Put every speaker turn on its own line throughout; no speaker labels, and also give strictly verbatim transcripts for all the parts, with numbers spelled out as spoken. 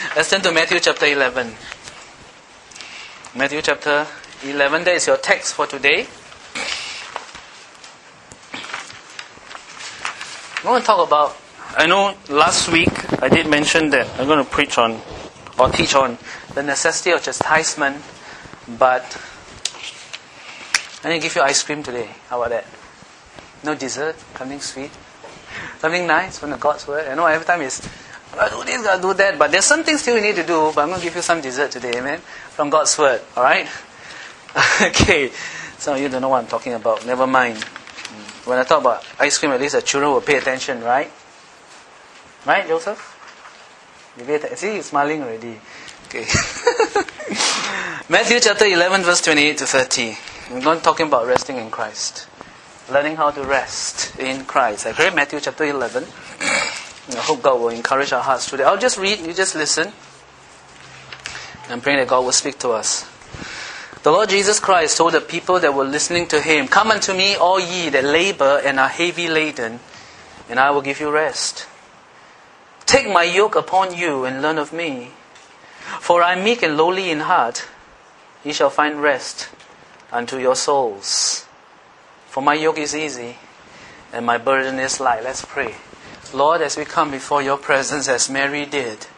Let's turn to Matthew chapter eleven. Matthew chapter eleven, that is your text for today. I want to talk about, I know last week I did mention that I'm going to preach on, or teach on, the necessity of chastisement, but I need to give you ice cream today. How about that? No dessert, something sweet, something nice from the God's Word. I know every time it's, I do this, I do that, but there's something still you need to do, but I'm going to give you some dessert today, amen? From God's Word, alright? Okay, some of you don't know what I'm talking about, never mind. When I talk about ice cream, at least the children will pay attention, right? Right, Joseph? You pay attention. See, you're smiling already. Okay. Matthew chapter eleven, verse twenty-eight to thirty. We're going to talking about resting in Christ. Learning how to rest in Christ. I read Matthew chapter eleven. I hope God will encourage our hearts today. I'll just read, you just listen. I'm praying that God will speak to us. The Lord Jesus Christ told the people that were listening to Him, "Come unto me, all ye that labor and are heavy laden, and I will give you rest. Take my yoke upon you and learn of me. For I am meek and lowly in heart. Ye shall find rest unto your souls. For my yoke is easy, and my burden is light." Let's pray. Lord, as we come before your presence as Mary did,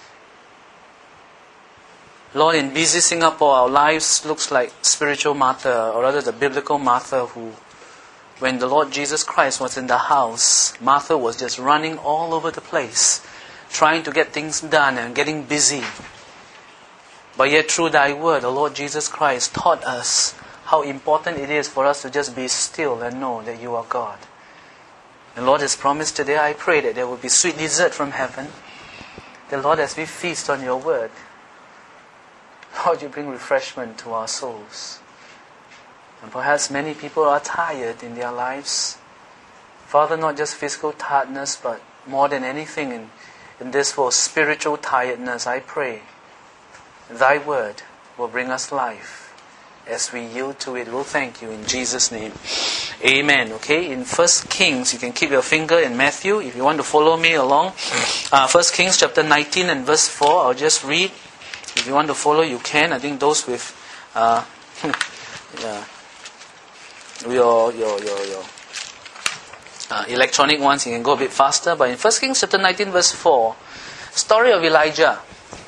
Lord, in busy Singapore, our lives looks like spiritual Martha, or rather the biblical Martha, who, when the Lord Jesus Christ was in the house, Martha was just running all over the place, trying to get things done and getting busy. But yet through thy word, the Lord Jesus Christ taught us how important it is for us to just be still and know that you are God. And Lord, as promised today, I pray that there will be sweet dessert from heaven. The Lord, as we feast on your word, Lord, you bring refreshment to our souls. And perhaps many people are tired in their lives. Father, not just physical tiredness, but more than anything in, in this world, spiritual tiredness. I pray thy word will bring us life. As we yield to it, we'll thank you in Jesus' name. Amen. Okay, in First Kings, you can keep your finger in Matthew if you want to follow me along. Uh, First Kings chapter nineteen and verse four, I'll just read. If you want to follow, you can. I think those with uh, yeah, your your your your uh, electronic ones, you can go a bit faster. But in First Kings chapter nineteen, verse four, story of Elijah.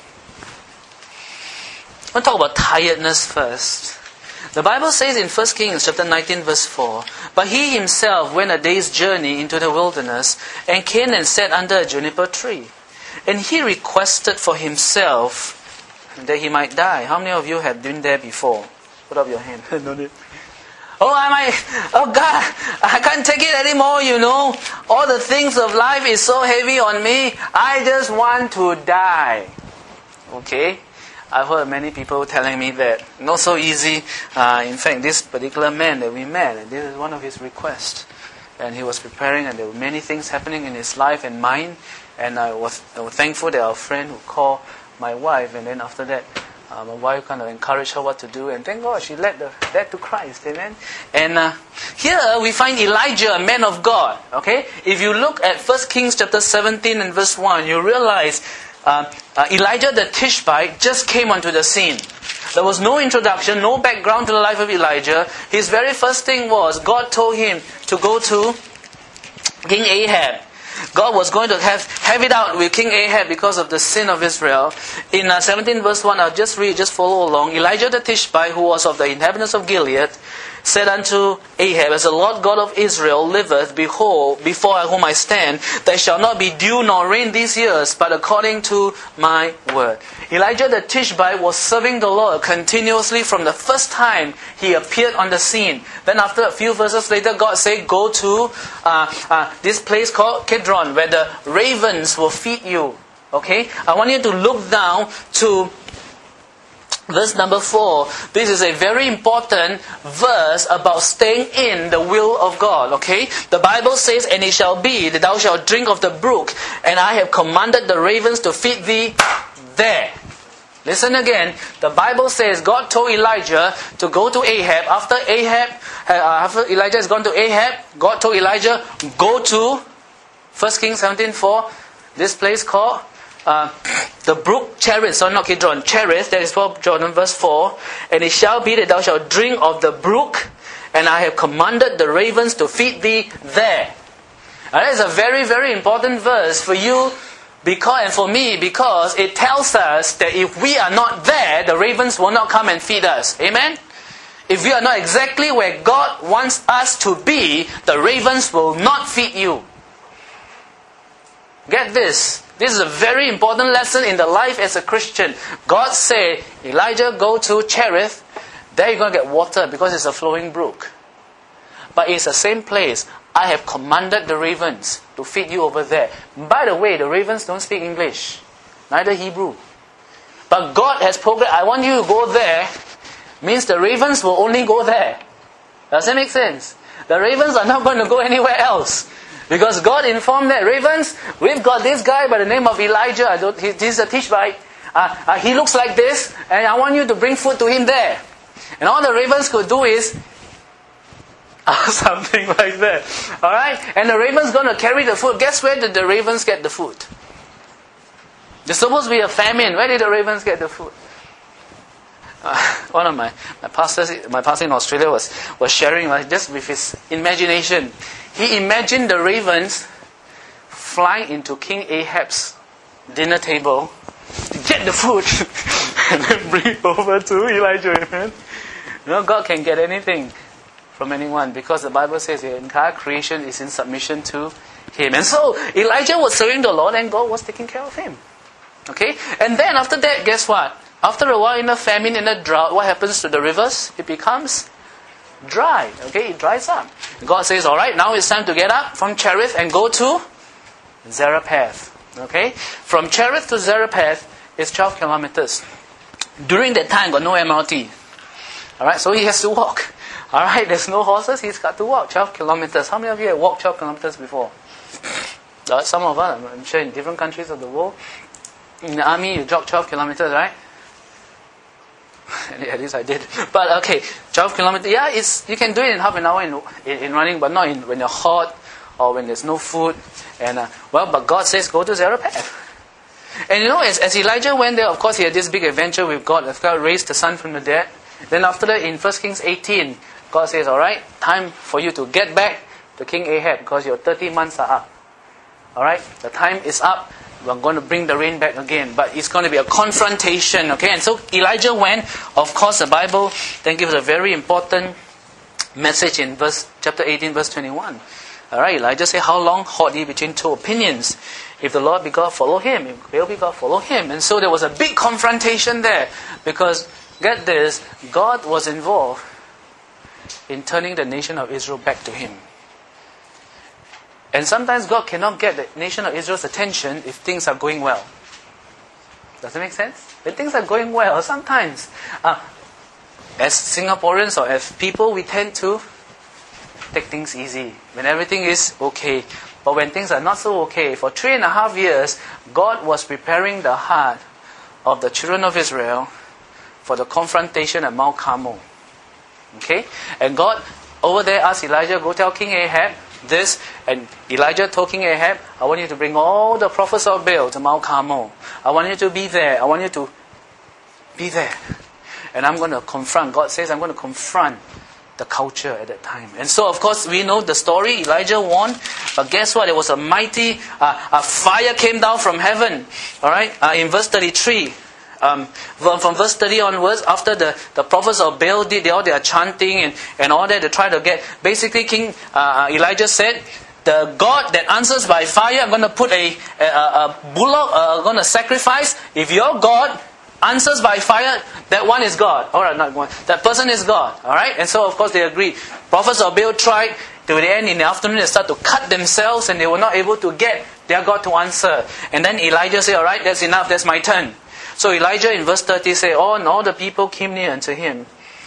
I want to talk about tiredness first. The Bible says in First Kings chapter nineteen, verse four, "But he himself went a day's journey into the wilderness, and came and sat under a juniper tree. And he requested for himself that he might die." How many of you have been there before? Put up your hand. No need. Oh, I might, oh God, I can't take it anymore, you know. All the things of life is so heavy on me. I just want to die. Okay? I've heard many people telling me that not so easy. Uh, in fact, this particular man that we met, and this is one of his requests. And he was preparing, and there were many things happening in his life and mine. And I was, I was thankful that our friend who called my wife, and then after that, uh, my wife kind of encouraged her what to do. And thank God, she led the, that to Christ. Amen. And uh, here we find Elijah, a man of God. Okay, if you look at First Kings chapter seventeen and verse one, you realize Uh, uh, Elijah the Tishbite just came onto the scene. There was no introduction, no background to the life of Elijah. His very first thing was, God told him to go to King Ahab. God was going to have, have it out with King Ahab because of the sin of Israel. In uh, seventeen verse one, I'll just read, just follow along. "Elijah the Tishbite, who was of the inhabitants of Gilead, said unto Ahab, As the Lord God of Israel liveth, behold, before whom I stand, there shall not be dew nor rain these years, but according to my word." Elijah the Tishbite was serving the Lord continuously from the first time he appeared on the scene. Then after a few verses later, God said, "Go to uh, uh, this place called Kidron, where the ravens will feed you." Okay? I want you to look down to verse number four. This is a very important verse about staying in the will of God. Okay? The Bible says, "And it shall be that thou shalt drink of the brook, and I have commanded the ravens to feed thee there." Listen again. The Bible says God told Elijah to go to Ahab. After Ahab, uh, after Elijah has gone to Ahab, God told Elijah, go to First Kings seventeen four, this place called uh, the brook Cherith, so not Kidron, Cherith, that is First John verse four, and it shall be that thou shalt drink of the brook, and I have commanded the ravens to feed thee there. Now, that is a very, very important verse for you because, and for me, because it tells us that if we are not there, the ravens will not come and feed us. Amen? If we are not exactly where God wants us to be, the ravens will not feed you. Get this. This is a very important lesson in the life as a Christian. God said, Elijah, go to Cherith. There you're going to get water because it's a flowing brook. But it's the same place. I have commanded the ravens to feed you over there. By the way, the ravens don't speak English. Neither Hebrew. But God has programmed, I want you to go there. Means the ravens will only go there. Does that make sense? The ravens are not going to go anywhere else. Because God informed that, ravens, we've got this guy by the name of Elijah. I don't, he, he's a Tishbite. Uh, uh, he looks like this, and I want you to bring food to him there. And all the ravens could do is uh, something like that. Alright? And the raven's going to carry the food. Guess where did the ravens get the food? There's supposed to be a famine. Where did the ravens get the food? Uh, one of my, my pastors, my pastor in Australia was, was sharing like, just with his imagination. He imagined the ravens flying into King Ahab's dinner table to get the food and then bring it over to Elijah. Amen? You know, God can get anything from anyone because the Bible says the entire creation is in submission to Him. And so Elijah was serving the Lord and God was taking care of him. Okay? And then after that, guess what? After a while, in a famine, in a drought, what happens to the rivers? It becomes dry. Okay, it dries up. God says, alright, now it's time to get up from Cherith and go to Zarephath. Okay? From Cherith to Zarephath is twelve kilometers. During that time, got no M R T. Alright, so he has to walk. Alright, there's no horses, he's got to walk twelve kilometers. How many of you have walked twelve kilometers before? Uh, some of us, I'm sure in different countries of the world. In the army, you jog twelve kilometers, right? At least I did. But okay, twelve kilometers. Yeah, it's you can do it in half an hour in, in, in running, but not in, when you're hot or when there's no food. And uh, well, but God says go to Zarephath. And you know, as, as Elijah went there, of course, he had this big adventure with God. God raised the son from the dead. Then after that, in First Kings eighteen, God says, all right, time for you to get back to King Ahab because your thirty months are up. All right, the time is up. We're going to bring the rain back again. But it's going to be a confrontation. Okay, and so Elijah went. Of course, the Bible then gives a very important message in verse chapter eighteen, verse twenty-one. All right, Elijah said, how long halt ye between two opinions? If the Lord be God, follow him. If Baal be God, follow him. And so there was a big confrontation there. Because, get this, God was involved in turning the nation of Israel back to him. And sometimes God cannot get the nation of Israel's attention if things are going well. Does that make sense? When things are going well, sometimes, uh, as Singaporeans or as people, we tend to take things easy. When everything is okay. But when things are not so okay, for three and a half years, God was preparing the heart of the children of Israel for the confrontation at Mount Carmel. Okay? And God, over there, asked Elijah, go tell King Ahab this, and Elijah told King Ahab, I want you to bring all the prophets of Baal to Mount Carmel. I want you to be there. I want you to be there. And I'm going to confront. God says, I'm going to confront the culture at that time. And so, of course, we know the story. Elijah won. But guess what? There was a mighty uh, a fire came down from heaven. All right? Uh, in verse thirty-three. Um, from, from verse thirty onwards, after the, the prophets of Baal did all their chanting and, and all that to try to get, basically King uh, Elijah said, the God that answers by fire, I'm going to put a, a, a bullock, uh, I'm going to sacrifice. If your God answers by fire, that one is God. Alright, not one. That person is God. Alright? And so of course they agreed. Prophets of Baal tried, to the end in the afternoon they start to cut themselves and they were not able to get their God to answer. And then Elijah said, alright, that's enough, that's my turn. So Elijah in verse thirty said, oh, and all the people came near unto him.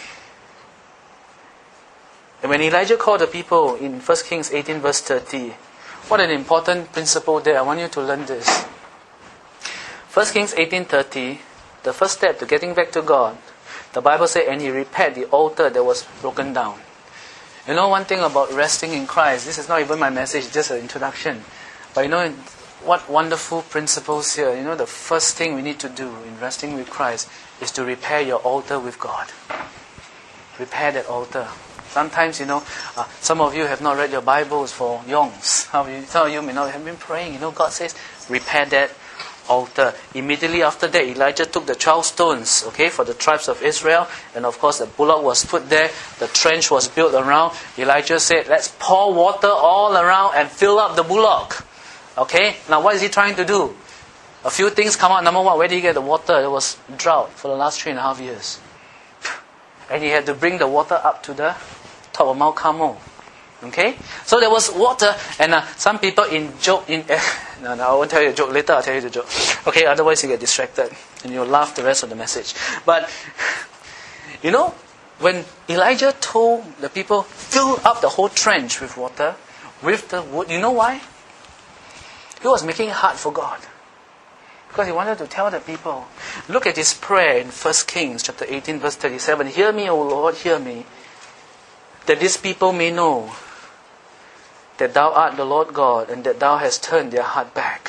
And when Elijah called the people in First Kings eighteen verse thirty, what an important principle there. I want you to learn this. First Kings eighteen thirty, the first step to getting back to God, the Bible said, and he repaired the altar that was broken down. You know one thing about resting in Christ, this is not even my message, just an introduction. But you know, what wonderful principles here. You know, the first thing we need to do in resting with Christ is to repair your altar with God. Repair that altar. Sometimes, you know, uh, some of you have not read your Bibles for yongs. Some of you, some of you may not have been praying. You know, God says, repair that altar. Immediately after that, Elijah took the twelve stones, okay, for the tribes of Israel. And of course, the bullock was put there. The trench was built around. Elijah said, let's pour water all around and fill up the bullock. Okay, now what is he trying to do? A few things come out. Number one, where did he get the water? There was drought for the last three and a half years. And he had to bring the water up to the top of Mount Carmel. Okay? So there was water, and uh, some people in joke, in uh, no, no, I won't tell you a joke, later I'll tell you the joke. Okay, otherwise you get distracted, and you'll laugh the rest of the message. But, you know, when Elijah told the people, fill up the whole trench with water, with the wood, you know why? He was making it hard for God. Because he wanted to tell the people. Look at his prayer in First Kings chapter eighteen verse thirty-seven. Hear me, O Lord, hear me, that these people may know that thou art the Lord God, and that thou hast turned their heart back.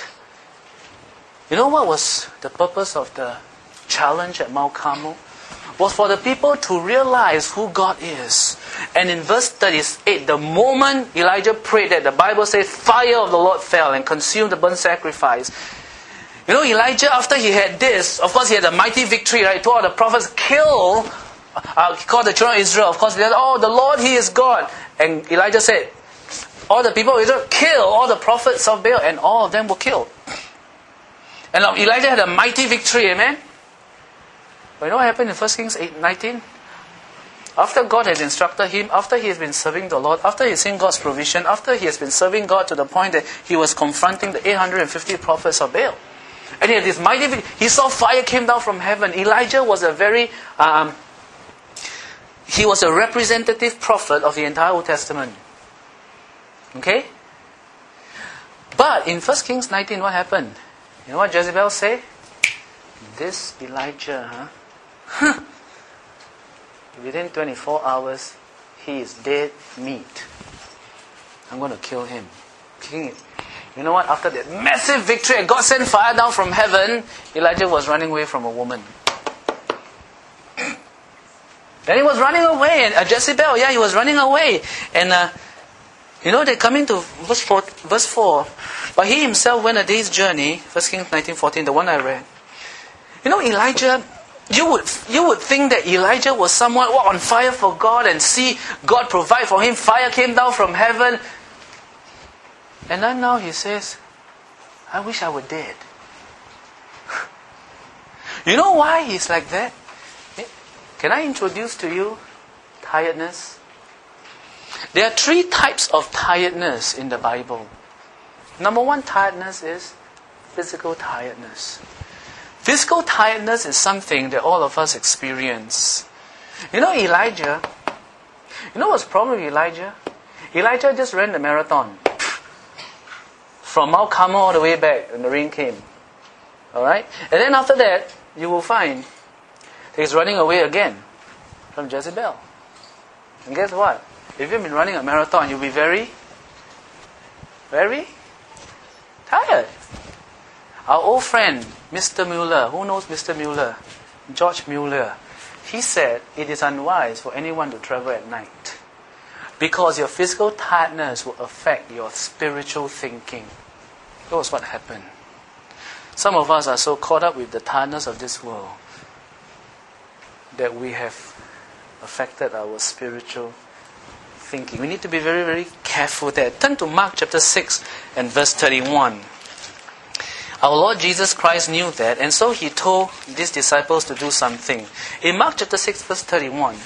You know what was the purpose of the challenge at Mount Carmel? Was for the people to realize who God is. And in verse thirty-eight, the moment Elijah prayed that, the Bible says, fire of the Lord fell and consumed the burnt sacrifice. You know, Elijah, after he had this, of course he had a mighty victory, right? He told all the prophets, kill, uh, he called the children of Israel. Of course, they said, oh, the Lord, He is God. And Elijah said, all the people of Israel, kill all the prophets of Baal. And all of them were killed. And Elijah had a mighty victory, amen? But you know what happened in First Kings eight nineteen? After God had instructed him, after he has been serving the Lord, after he has seen God's provision, after he has been serving God to the point that he was confronting the eight hundred fifty prophets of Baal. And he had this mighty victory. He saw fire came down from heaven. Elijah was a very, um, he was a representative prophet of the entire Old Testament. Okay? But in First Kings nineteen, what happened? You know what Jezebel said? This Elijah, huh? Within twenty-four hours, he is dead meat. I'm going to kill him. King it. You know what? After that massive victory, and God sent fire down from heaven, Elijah was running away from a woman. Then he was running away, and uh, Jezebel, yeah, he was running away. And uh, you know, they come into verse four, verse four. But he himself went a day's journey, First Kings nineteen fourteen, the one I read. You know, Elijah, you would you would think that Elijah was someone oh, on fire for God, and see God provide for him. Fire came down from heaven. And then now he says, I wish I were dead. You know why he's like that? Can I introduce to you tiredness? There are three types of tiredness in the Bible. Number one, tiredness is physical tiredness. Physical tiredness is something that all of us experience. You know Elijah, you know what's the problem with Elijah? Elijah just ran the marathon. From Mount Carmel all the way back when the rain came. Alright? And then after that, you will find that he's running away again from Jezebel. And guess what? If you've been running a marathon, you'll be very, very tired. Our old friend, Mister Mueller, who knows Mister Mueller? George Mueller. He said, it is unwise for anyone to travel at night. Because your physical tiredness will affect your spiritual thinking. That was what happened. Some of us are so caught up with the tiredness of this world that we have affected our spiritual thinking. We need to be very, very careful there. Turn to Mark chapter six and verse thirty-one. Our Lord Jesus Christ knew that, and so He told these disciples to do something. In Mark chapter six verse thirty-one,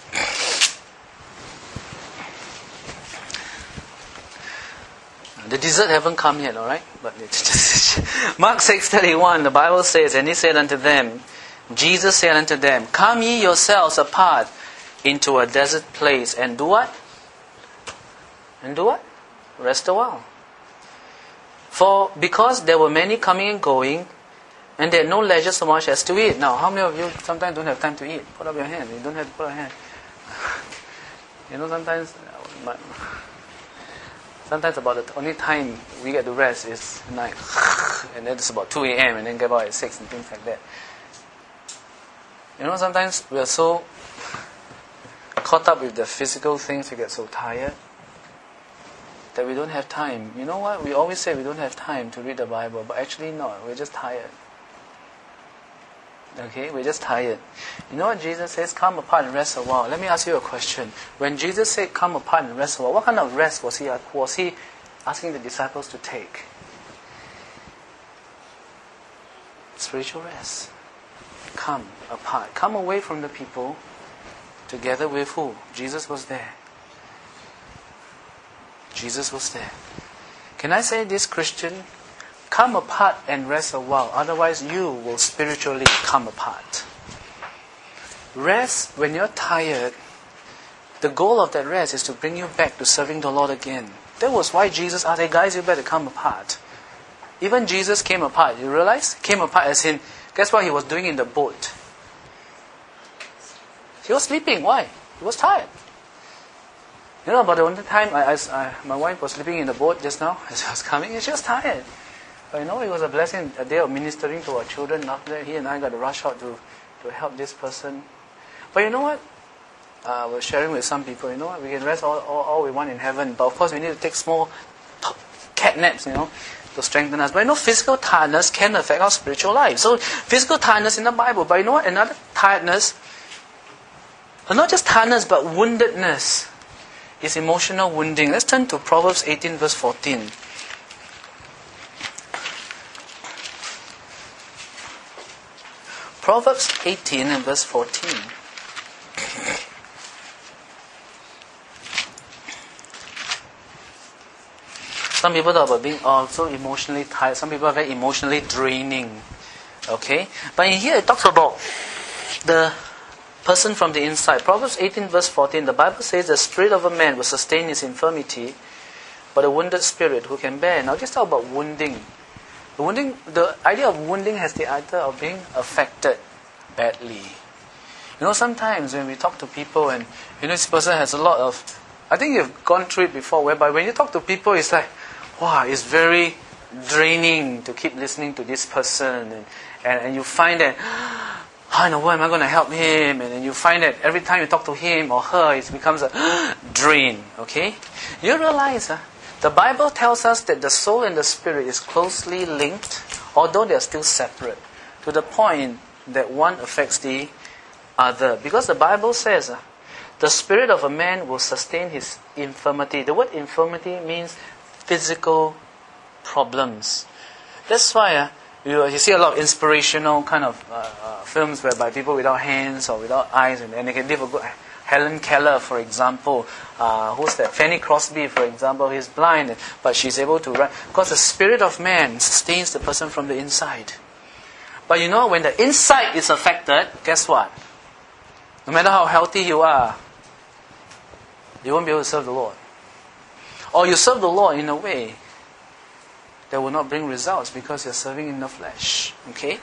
the dessert haven't come yet, alright? But it's just Mark six thirty-one, the Bible says, and He said unto them, Jesus said unto them, come ye yourselves apart into a desert place, and do what? And do what? Rest a while. For because there were many coming and going, and they had no leisure so much as to eat. Now, how many of you sometimes don't have time to eat? Put up your hand. You don't have to put up your hand. You know, sometimes... Sometimes about the only time we get to rest is night, and then it's about two a.m. and then get out at six and things like that. You know, sometimes we are so caught up with the physical things, we get so tired that we don't have time. You know what? We always say we don't have time to read the Bible, but actually not. We're just tired. Okay, we're just tired. You know what Jesus says? Come apart and rest a while. Let me ask you a question. When Jesus said, come apart and rest a while, what kind of rest was he, was he asking the disciples to take? Spiritual rest. Come apart. Come away from the people. Together with who? Jesus was there. Jesus was there. Can I say this, Christian? Come apart and rest a while. Otherwise, you will spiritually come apart. Rest when you're tired. The goal of that rest is to bring you back to serving the Lord again. That was why Jesus asked, hey guys, you better come apart. Even Jesus came apart. You realize? Came apart as in, guess what he was doing in the boat? He was sleeping. Why? He was tired. You know, about the one time I, I, I, my wife was sleeping in the boat just now as I was coming, and she was tired. But you know, it was a blessing, a day of ministering to our children. After that, he and I got to rush out to, to help this person. But you know what? Uh, we're sharing with some people, you know what? We can rest all, all, all we want in heaven. But of course, we need to take small cat naps, you know, to strengthen us. But you know, physical tiredness can affect our spiritual life. So, physical tiredness in the Bible. But you know what? Another tiredness, not just tiredness, but woundedness, is emotional wounding. Let's turn to Proverbs eighteen, verse fourteen. Proverbs eighteen and verse fourteen. Some people talk about being also emotionally tired. Some people are very emotionally draining. Okay? But in here it talks about the person from the inside. Proverbs eighteen verse fourteen, the Bible says the spirit of a man will sustain his infirmity, but a wounded spirit who can bear. Now let's talk about wounding. The wounding, the idea of wounding has the idea of being affected badly. You know, sometimes when we talk to people and, you know, this person has a lot of, I think you've gone through it before, whereby when you talk to people, it's like, wow, it's very draining to keep listening to this person. And, and, and you find that, how in the world am I going to help him? And then you find that every time you talk to him or her, it becomes a drain. Okay? You realize, uh, the Bible tells us that the soul and the spirit is closely linked, although they are still separate, to the point that one affects the other. Because the Bible says, uh, the spirit of a man will sustain his infirmity. The word infirmity means physical problems. That's why uh, you, you see a lot of inspirational kind of uh, uh, films whereby people without hands or without eyes, and, and they can live a good... Helen Keller, for example, uh, who's that? Fanny Crosby, for example, he's blind, but she's able to run. Because the spirit of man sustains the person from the inside. But you know, when the inside is affected, guess what? No matter how healthy you are, you won't be able to serve the Lord. Or you serve the Lord in a way that will not bring results because you're serving in the flesh. Okay?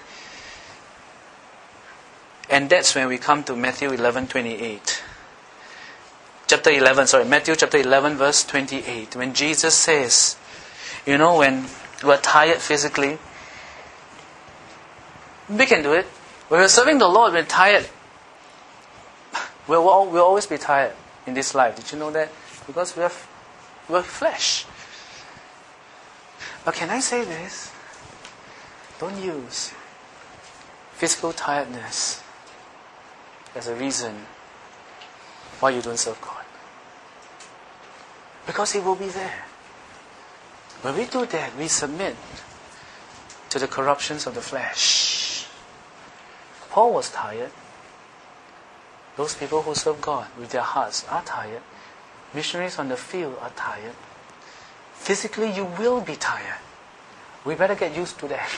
And that's when we come to Matthew eleven twenty-eight. Chapter eleven, sorry, Matthew chapter eleven, verse twenty-eight. When Jesus says, you know, when we're tired physically, we can do it. When we're serving the Lord, we're tired. We'll, we'll always be tired in this life. Did you know that? Because we have, we're flesh. But can I say this? Don't use physical tiredness as a reason why you don't serve God. Because He will be there. When we do that, we submit to the corruptions of the flesh. Paul was tired. Those people who serve God with their hearts are tired. Missionaries on the field are tired. Physically, you will be tired. We better get used to that.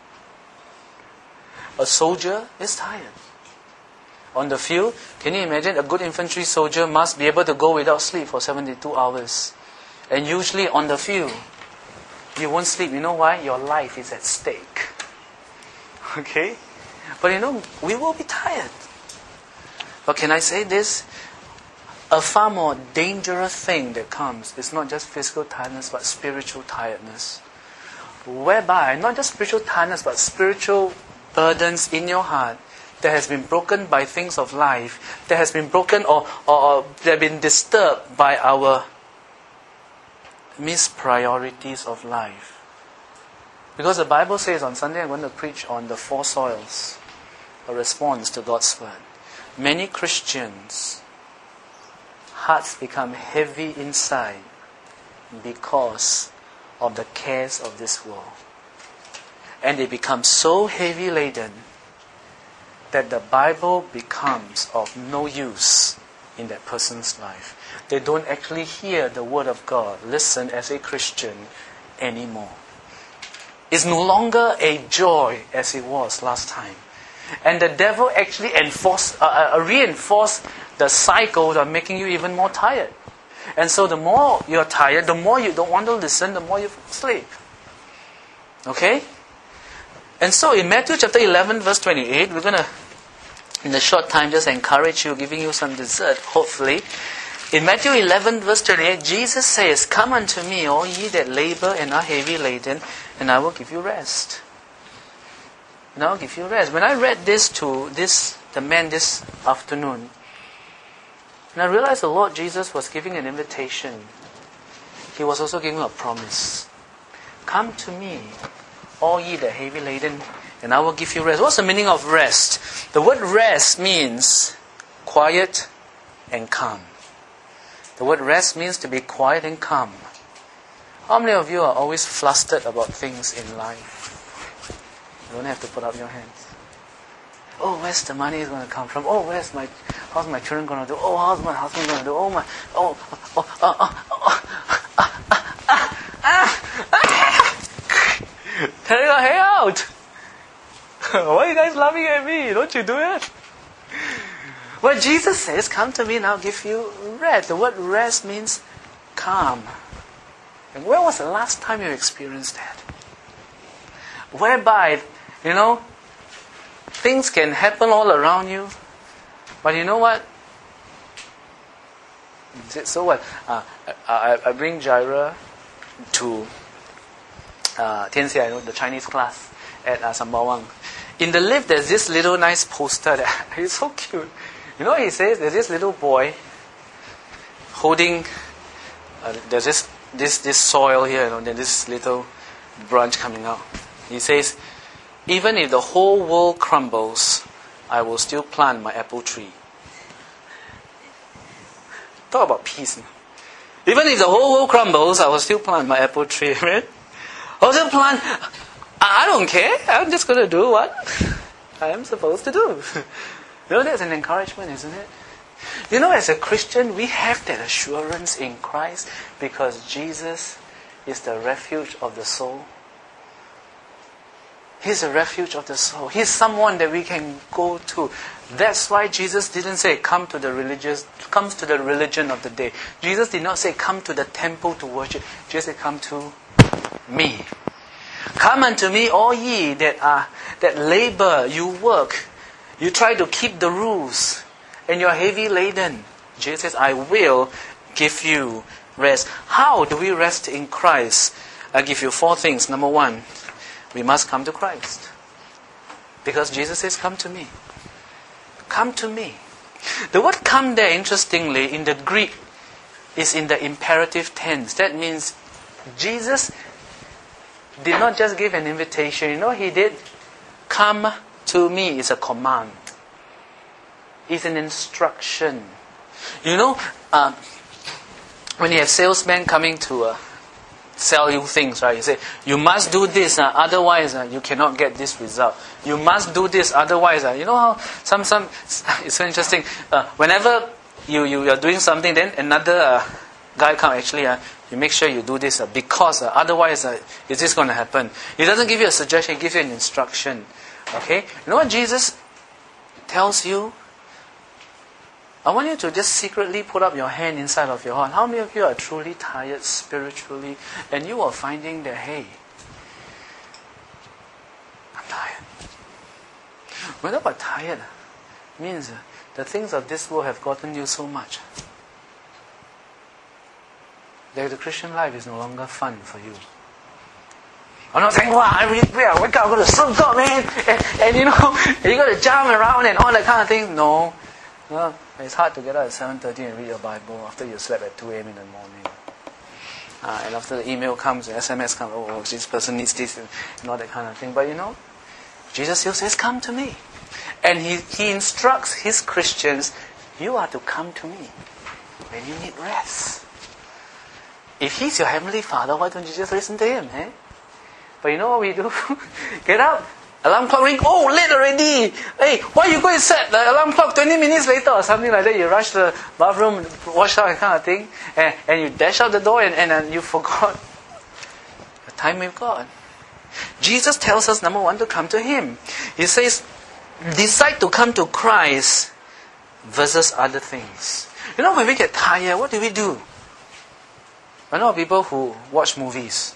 A soldier is tired. On the field, can you imagine a good infantry soldier must be able to go without sleep for seventy-two hours. And usually on the field, you won't sleep. You know why? Your life is at stake. Okay? But you know, we will be tired. But can I say this? a far more dangerous thing that comes is not just physical tiredness, but spiritual tiredness. Whereby, not just spiritual tiredness, but spiritual burdens in your heart that has been broken by things of life, that has been broken or, or, or that have been disturbed by our mispriorities of life. Because the Bible says on Sunday I'm going to preach on the four soils, a response to God's word. Many Christians' hearts become heavy inside because of the cares of this world. And they become so heavy laden that the Bible becomes of no use in that person's life. They don't actually hear the word of God, listen as a Christian anymore. It's no longer a joy as it was last time. And the devil actually enforce, uh, uh, reinforce the cycle of making you even more tired. And so the more you're tired, the more you don't want to listen, the more you sleep. Okay? And so in Matthew chapter eleven verse twenty-eight, we're going to, in a short time, just encourage you, giving you some dessert, hopefully. In Matthew eleven verse twenty-eight, Jesus says, "Come unto me, all ye that labor and are heavy laden, and I will give you rest." And I will give you rest. When I read this to this the man this afternoon, and I realized the Lord Jesus was giving an invitation. He was also giving a promise. Come to me, all ye that are heavy laden, and I will give you rest. What's the meaning of rest? The word rest means quiet and calm. The word rest means to be quiet and calm. How many of you are always flustered about things in life? You don't have to put up your hands. Oh, where's the money is going to come from? Oh, where's my, how's my children going to do? Oh, how's my husband going to do? Oh, my, oh, oh, oh, oh, oh, oh, ah, ah, ah, ah. Tell your hair out. Why are you guys laughing at me? Don't you do it? Well, Jesus says, "Come to me and I'll give you rest." The word rest means calm. And when was the last time you experienced that? Whereby, you know, things can happen all around you, but you know what? So what? Uh, I, I bring Jaira to uh, Tianxia, you know, the Chinese class at uh, Sembawang. In the lift, there's this little nice poster that is so cute. You know what he says? There's this little boy holding, uh, there's this, this this soil here, you know, there's this little branch coming out. He says, "Even if the whole world crumbles, I will still plant my apple tree." Talk about peace. Even if the whole world crumbles, I will still plant my apple tree. Right? I'll still plant. I don't care. I'm just going to do what I am supposed to do. You know, that's an encouragement, isn't it? You know, as a Christian, we have that assurance in Christ because Jesus is the refuge of the soul. He's a refuge of the soul. He's someone that we can go to. That's why Jesus didn't say, "Come to the religious, comes to the religion of the day." Jesus did not say, "Come to the temple to worship." Jesus said, "Come to me. Come unto me, all ye that are that labor, you work, you try to keep the rules, and you're heavy laden." Jesus says, "I will give you rest." How do we rest in Christ? I give you four things. Number one, we must come to Christ. Because Jesus says, "Come to me." Come to me. The word "come" there, interestingly, in the Greek, is in the imperative tense. That means Jesus did not just give an invitation. You know what he did? Come to me is a command. It's an instruction. You know, uh, when you have salesmen coming to uh, sell you things, right? You say, "You must do this, uh, otherwise uh, you cannot get this result. You must do this, otherwise..." Uh, you know how some some it's so interesting. Uh, whenever you you are doing something, then another uh, guy come actually. Uh, you make sure you do this uh, because uh, otherwise uh, is this going to happen? He doesn't give you a suggestion. He gives you an instruction. Okay? You know what Jesus tells you? I want you to just secretly put up your hand inside of your heart. How many of you are truly tired spiritually and you are finding that, hey, I'm tired. When about tired, it means uh, the things of this world have gotten you so much. that the Christian life is no longer fun for you. I'm not saying, wow, every day I wake up, I'm going to serve God, man, and, and you know, you got to jump around and all that kind of thing. No. no. It's hard to get up at seven thirty and read your Bible after you slept at two a.m. in the morning. Uh, and after the email comes, the S M S comes, oh, this person needs this, and, and all that kind of thing. But you know, Jesus still says, come to me. And he, he instructs his Christians, you are to come to me when you need rest. If he's your heavenly Father, why don't you just listen to him? Eh? But you know what we do? Get up, alarm clock ring, oh, late already. Hey, why you go and set the alarm clock twenty minutes later or something like that? You rush to the bathroom, wash out and kind of thing, and, and you dash out the door and, and, and you forgot the time with God. Jesus tells us, number one, to come to him. He says, decide to come to Christ versus other things. You know, when we get tired, what do we do? I know people who watch movies.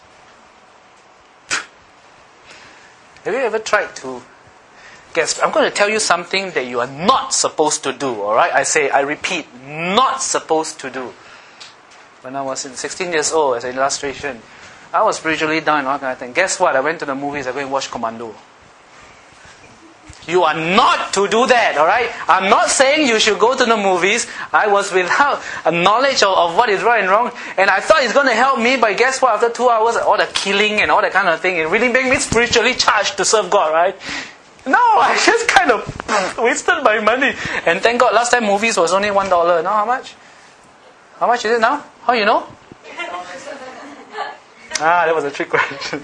Have you ever tried to get... I'm going to tell you something that you are not supposed to do, alright? I say, I repeat, not supposed to do. When I was sixteen years old, as an illustration, I was spiritually down and all kind of thing. Guess what? I went to the movies, I went and watched Commando. You are not to do that, alright? I'm not saying you should go to the movies. I was without a knowledge of, of what is right and wrong. And I thought it's going to help me, but guess what? After two hours, all the killing and all that kind of thing, it really made me spiritually charged to serve God, right? No, I just kind of wasted my money. And thank God, last time movies was only one dollar. Now how much? How much is it now? How you know? Ah, that was a trick question.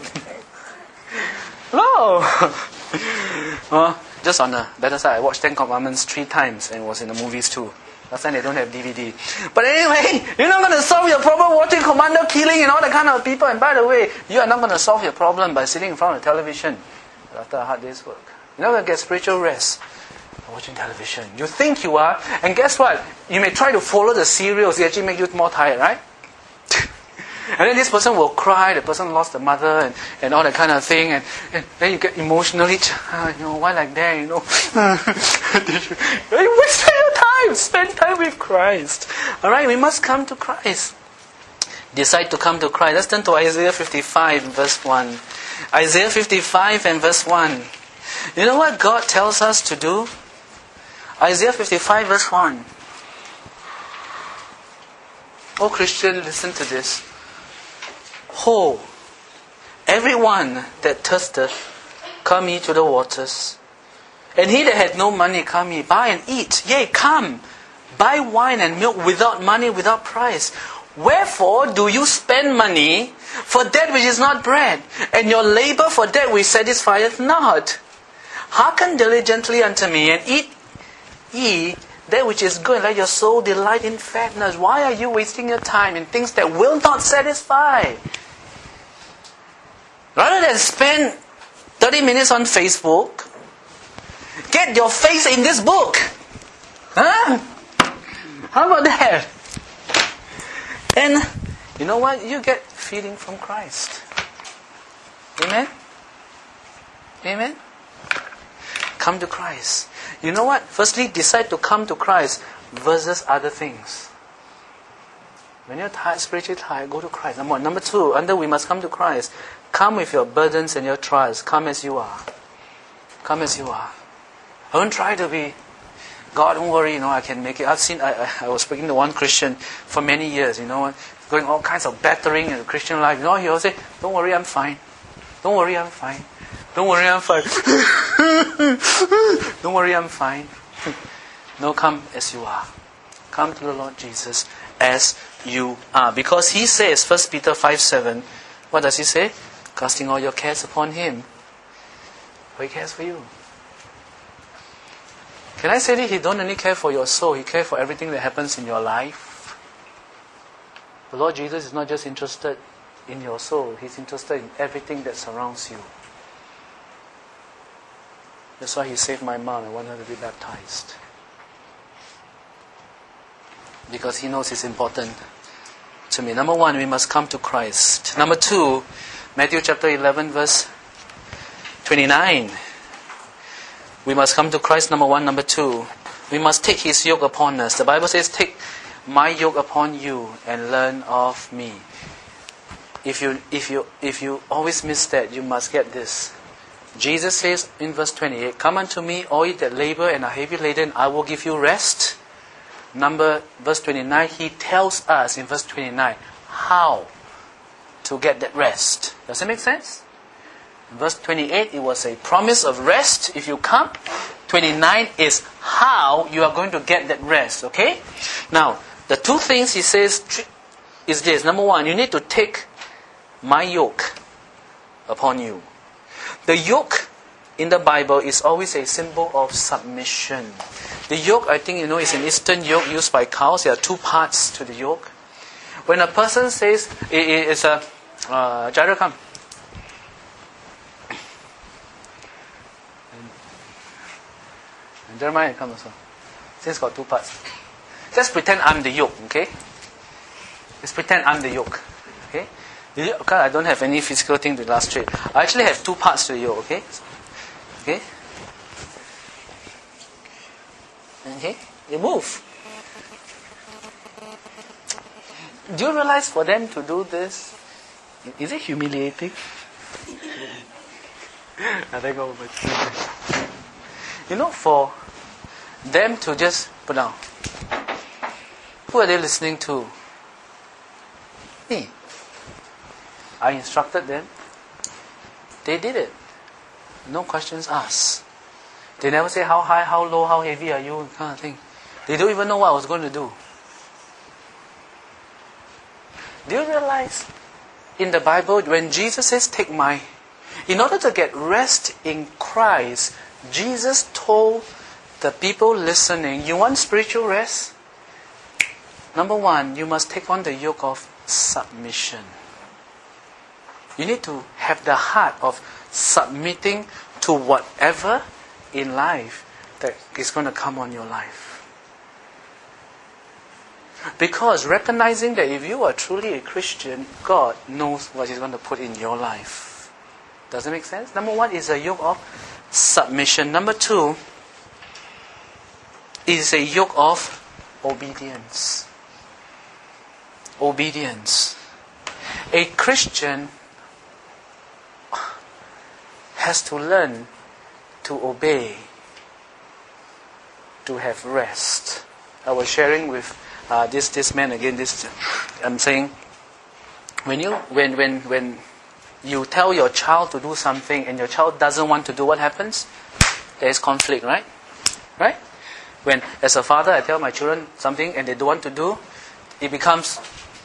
No! uh, just on the better side, I watched Ten Commandments three times and was in the movies too. Last time they don't have D V D. But anyway, you're not going to solve your problem watching Commando killing and all that kind of people. And by the way, you are not going to solve your problem by sitting in front of the television after a hard day's work. You're not going to get spiritual rest by watching television. You think you are, and guess what? You may try to follow the serials, it actually make you more tired, right? And then this person will cry, the person lost the mother and, and all that kind of thing, and, and then you get emotionally, uh, you know, why like that, you know? You wasted your time, spend time with Christ. Alright, we must come to Christ. Decide to come to Christ. Let's turn to Isaiah fifty-five, verse one. Isaiah fifty-five and verse one. You know what God tells us to do? Isaiah fifty-five, verse one. Oh Christian, listen to this. Ho, everyone that thirsteth, come ye to the waters. And he that hath no money, come ye, buy and eat. Yea, come, buy wine and milk without money, without price. Wherefore do you spend money for that which is not bread, and your labor for that which satisfieth not? Hearken diligently unto me, and eat ye that which is good, and let your soul delight in fatness. Why are you wasting your time in things that will not satisfy? Rather than spend thirty minutes on Facebook, get your face in this book. Huh? How about that? And you know what? You get feeding from Christ. Amen? Amen? Come to Christ. You know what? Firstly, decide to come to Christ versus other things. When you're tired, spiritually tired, go to Christ. Number one. Number two, under we must come to Christ. Come with your burdens and your trials. Come as you are. Come as you are. Don't try to be, God, don't worry, you know, I can make it. I've seen, I, I, I was speaking to one Christian for many years, you know, going all kinds of battering in the Christian life. You know, he always say, don't worry, I'm fine. Don't worry, I'm fine. Don't worry, I'm fine. Don't worry, I'm fine. No, come as you are. Come to the Lord Jesus as you are. Because he says, First Peter five seven, what does he say? Casting all your cares upon him. For he cares for you. Can I say that he don't only care for your soul, he cares for everything that happens in your life? The Lord Jesus is not just interested in your soul, he's interested in everything that surrounds you. That's why he saved my mom. I want her to be baptized. Because he knows it's important to me. Number one, we must come to Christ. Number two, Matthew chapter eleven, verse twenty-nine. We must come to Christ, number one. Number two, we must take his yoke upon us. The Bible says, take my yoke upon you and learn of me. If you, if you, if you always miss that, you must get this. Jesus says in verse twenty-eight, come unto me, all ye that labor and are heavy laden, I will give you rest. Number, verse twenty-nine, he tells us in verse twenty-nine how to get that rest. Does that make sense? In verse twenty-eight, it was a promise of rest if you come. twenty-nine is how you are going to get that rest, okay? Now, the two things he says is this. Number one, you need to take my yoke upon you. The yoke in the Bible is always a symbol of submission. The yoke, I think you know, is an Eastern yoke used by cows. There are two parts to the yoke. When a person says, it, it, it's a, uh, Jairo, come. And, and Jeremiah, come also. Since got two parts. Just pretend I'm the yoke, okay? Just pretend I'm the yoke, okay? Because I don't have any physical thing to illustrate. I actually have two parts to the yoke, okay? Okay? Okay? You move. Do you realize for them to do this, is it humiliating? I think over. You know, for them to just put down. Who are they listening to? Me. I instructed them. They did it. No questions asked. They never say how high, how low, how heavy are you, kind of thing. They don't even know what I was going to do. Do you realize in the Bible when Jesus says take my, in order to get rest in Christ, Jesus told the people listening, you want spiritual rest? Number one, you must take on the yoke of submission. You need to have the heart of submitting to whatever in life that is going to come on your life. Because recognizing that if you are truly a Christian, God knows what He's going to put in your life. Does it make sense? Number one is a yoke of submission. Number two is a yoke of obedience. Obedience. A Christian has to learn to obey, to have rest. I was sharing with uh, this this man again. This I'm saying, when you when when when you tell your child to do something and your child doesn't want to do, what happens? There is conflict, right? Right? When as a father I tell my children something and they don't want to do, it becomes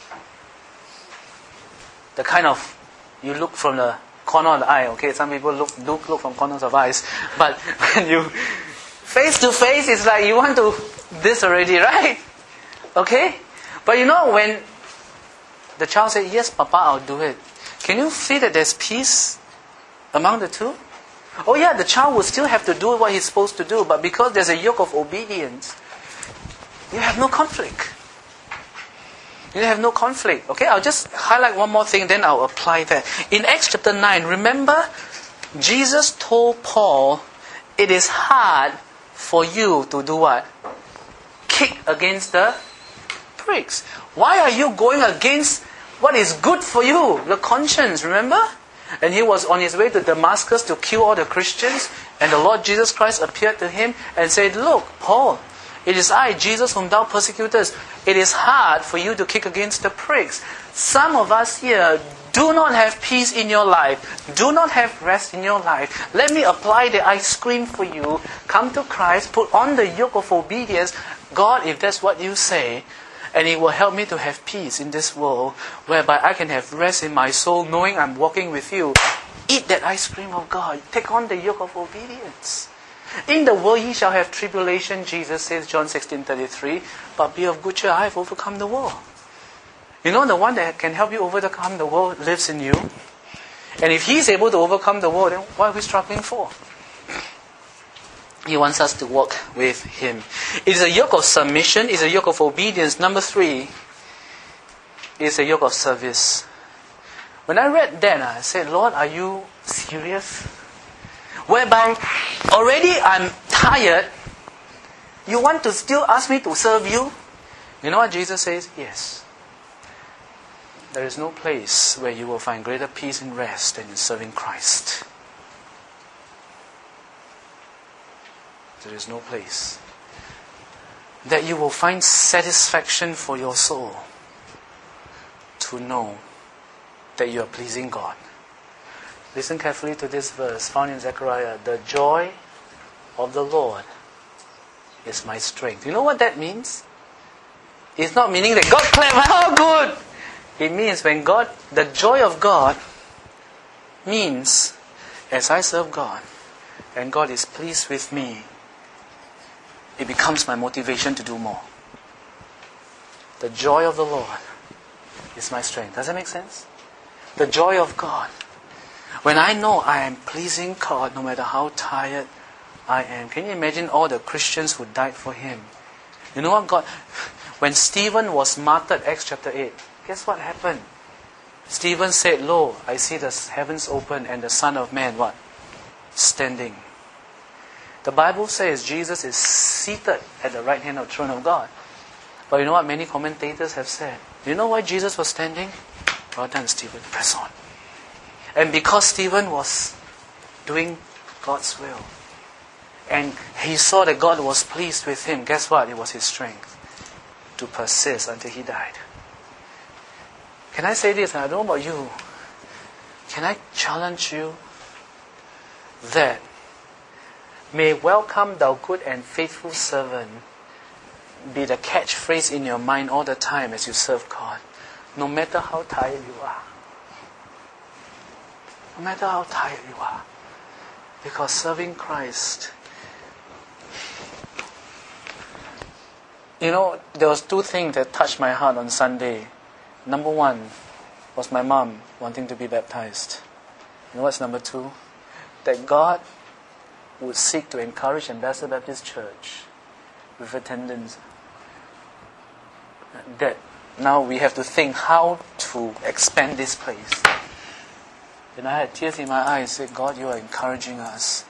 the kind of, you look from the corner of the eye, okay? Some people look do look from corners of eyes. But when you face to face, it's like you want to this already, right? Okay? But you know, when the child says, yes, Papa, I'll do it. Can you feel that there's peace among the two? Oh yeah, the child will still have to do what he's supposed to do, but because there's a yoke of obedience, you have no conflict. You have no conflict. Okay, I'll just highlight one more thing, then I'll apply that. In Acts chapter nine, remember, Jesus told Paul, it is hard for you to do what? Kick against the pricks. Why are you going against what is good for you? The conscience, remember? And he was on his way to Damascus to kill all the Christians, and the Lord Jesus Christ appeared to him and said, look, Paul, it is I, Jesus, whom thou persecutest. It is hard for you to kick against the pricks. Some of us here do not have peace in your life. Do not have rest in your life. Let me apply the ice cream for you. Come to Christ. Put on the yoke of obedience. God, if that's what you say, and it will help me to have peace in this world, whereby I can have rest in my soul, knowing I'm walking with you. Eat that ice cream of God. Take on the yoke of obedience. In the world ye shall have tribulation, Jesus says, John sixteen thirty-three, but be of good cheer, I have overcome the world. You know, the one that can help you overcome the world lives in you. And if He's able to overcome the world, then what are we struggling for? He wants us to walk with Him. It is a yoke of submission, it is a yoke of obedience. Number three is a yoke of service. When I read that, I said, Lord, are you serious? Whereby already I'm tired, you want to still ask me to serve you? You know what Jesus says? Yes. There is no place where you will find greater peace and rest than in serving Christ. There is no place that you will find satisfaction for your soul to know that you are pleasing God. Listen carefully to this verse found in Zechariah. The joy of the Lord is my strength. You know what that means? It's not meaning that God clap, how good! It means when God, the joy of God means as I serve God and God is pleased with me, it becomes my motivation to do more. The joy of the Lord is my strength. Does that make sense? The joy of God. When I know I am pleasing God no matter how tired I am. Can you imagine all the Christians who died for Him? You know what God... When Stephen was martyred, Acts chapter eight, guess what happened? Stephen said, Lo, I see the heavens open and the Son of Man, what? Standing. The Bible says Jesus is seated at the right hand of the throne of God. But you know what many commentators have said? Do you know why Jesus was standing? Well done, Stephen. Press on. And because Stephen was doing God's will, and he saw that God was pleased with him, guess what? It was his strength to persist until he died. Can I say this? I don't know about you. Can I challenge you that may welcome thou good and faithful servant be the catchphrase in your mind all the time as you serve God, no matter how tired you are. No matter how tired you are. Because serving Christ, you know, there was two things that touched my heart on Sunday. Number one was my mom wanting to be baptized. You know what's number two? That God would seek to encourage Ambassador Baptist Church with attendance. That now we have to think how to expand this place. And I had tears in my eyes. I said, God, you are encouraging us.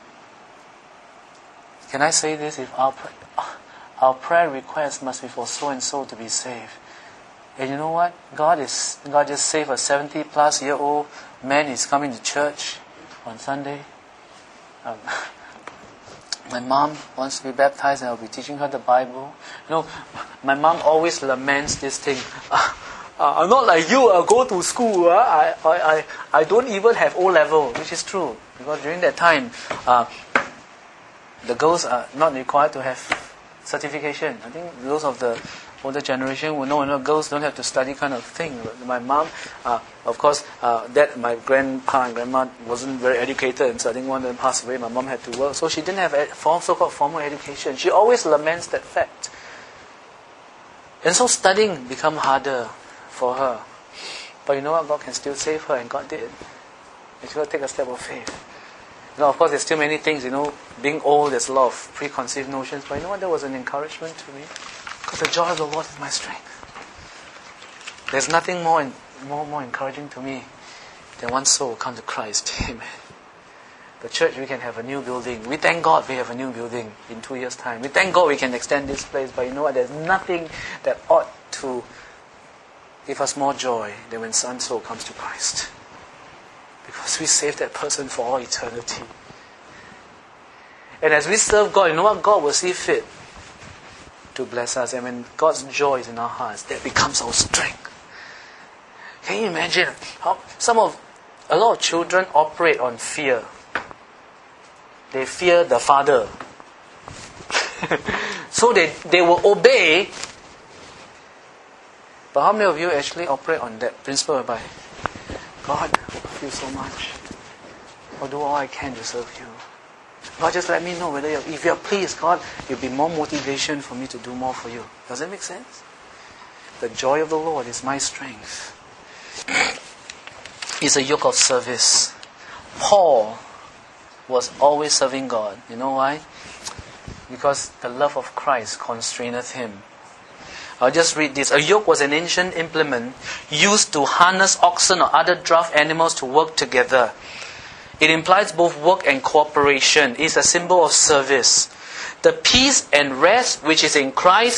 Can I say this? If our our prayer request must be for so and so to be saved. And you know what? God is God just saved a seventy plus year old man. He's coming to church on Sunday. Um, my mom wants to be baptized and I'll be teaching her the Bible. You know, my mom always laments this thing. Uh, uh, I'm not like you, I go to school. Uh, I, I, I, I don't even have O level, which is true. Because during that time, uh, the girls are not required to have certification. I think those of the older generation will know, you know, girls don't have to study kind of thing. My mom, uh, of course, uh, that my grandpa and grandma wasn't very educated, and so I think one of them passed away. My mom had to work, so she didn't have a so-called formal education. She always laments that fact. And so studying become harder for her. But you know what? God can still save her, and God did. And she will take a step of faith. Now, of course, there's still many things, you know, being old, there's a lot of preconceived notions, but you know what? That was an encouragement to me. Because the joy of the Lord is my strength. There's nothing more, more, more encouraging to me than one soul come to Christ. Amen. The church, we can have a new building. We thank God we have a new building in two years' time. We thank God we can extend this place, but you know what? There's nothing that ought to give us more joy than when one soul comes to Christ. Because we save that person for all eternity. And as we serve God, you know what? God will see fit to bless us. And when God's joy is in our hearts, that becomes our strength. Can you imagine how some of, a lot of children operate on fear. They fear the father. So they, they will obey. But how many of you actually operate on that principle whereby, God, I love you so much. I'll do all I can to serve you. God, just let me know whether you're, if you're pleased, God, it'll be more motivation for me to do more for you. Does that make sense? The joy of the Lord is my strength. It's a yoke of service. Paul was always serving God. You know why? Because the love of Christ constraineth him. I'll just read this. A yoke was an ancient implement used to harness oxen or other draft animals to work together. It implies both work and cooperation. It is a symbol of service. The peace and rest which is in Christ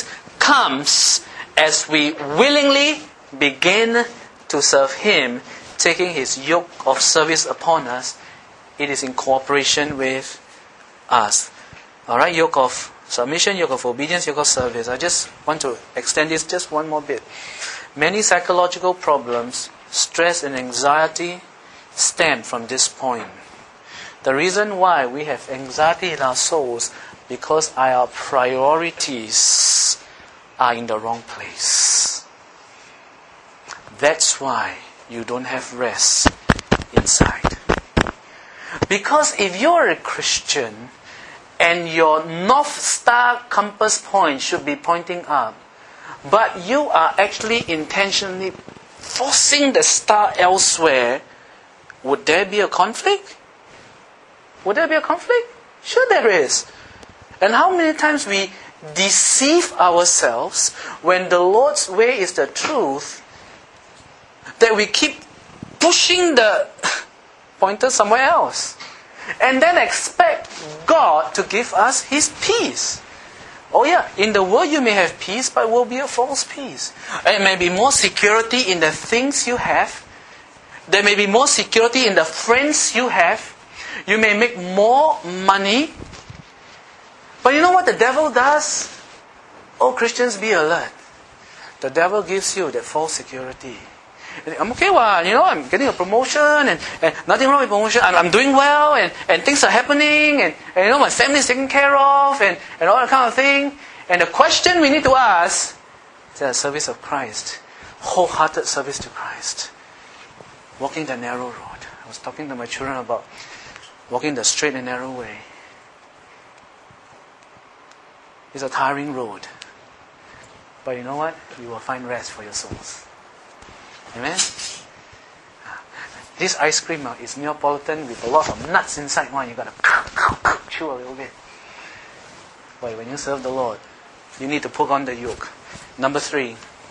comes as we willingly begin to serve Him, taking His yoke of service upon us. It is in cooperation with us. Alright, yoke of submission, yoke of obedience, yoke of service. I just want to extend this just one more bit. Many psychological problems, stress and anxiety stem from this point. The reason why we have anxiety in our souls because our priorities are in the wrong place. That's why you don't have rest inside. Because if you're a Christian and your North Star compass point should be pointing up, but you are actually intentionally forcing the star elsewhere, would there be a conflict? Would there be a conflict? Sure there is. And how many times we deceive ourselves when the Lord's way is the truth, that we keep pushing the pointer somewhere else. And then expect God to give us His peace. Oh yeah, in the world you may have peace, but it will be a false peace. It may be more security in the things you have. There may be more security in the friends you have. You may make more money. But you know what the devil does? Oh, Christians, be alert. The devil gives you that false security. I'm okay, well, you know, I'm getting a promotion and, and nothing wrong with promotion. I'm, I'm doing well and, and things are happening and, and you know, my family is taken care of and, and all that kind of thing. And the question we need to ask is that a service of Christ, wholehearted service to Christ, walking the narrow road. I was talking to my children about walking the straight and narrow way. It's a tiring road. But you know what? You will find rest for your souls. Amen? This ice cream uh, is Neapolitan with a lot of nuts inside. One, you got to chew a little bit. But when you serve the Lord, you need to put on the yoke. Number three,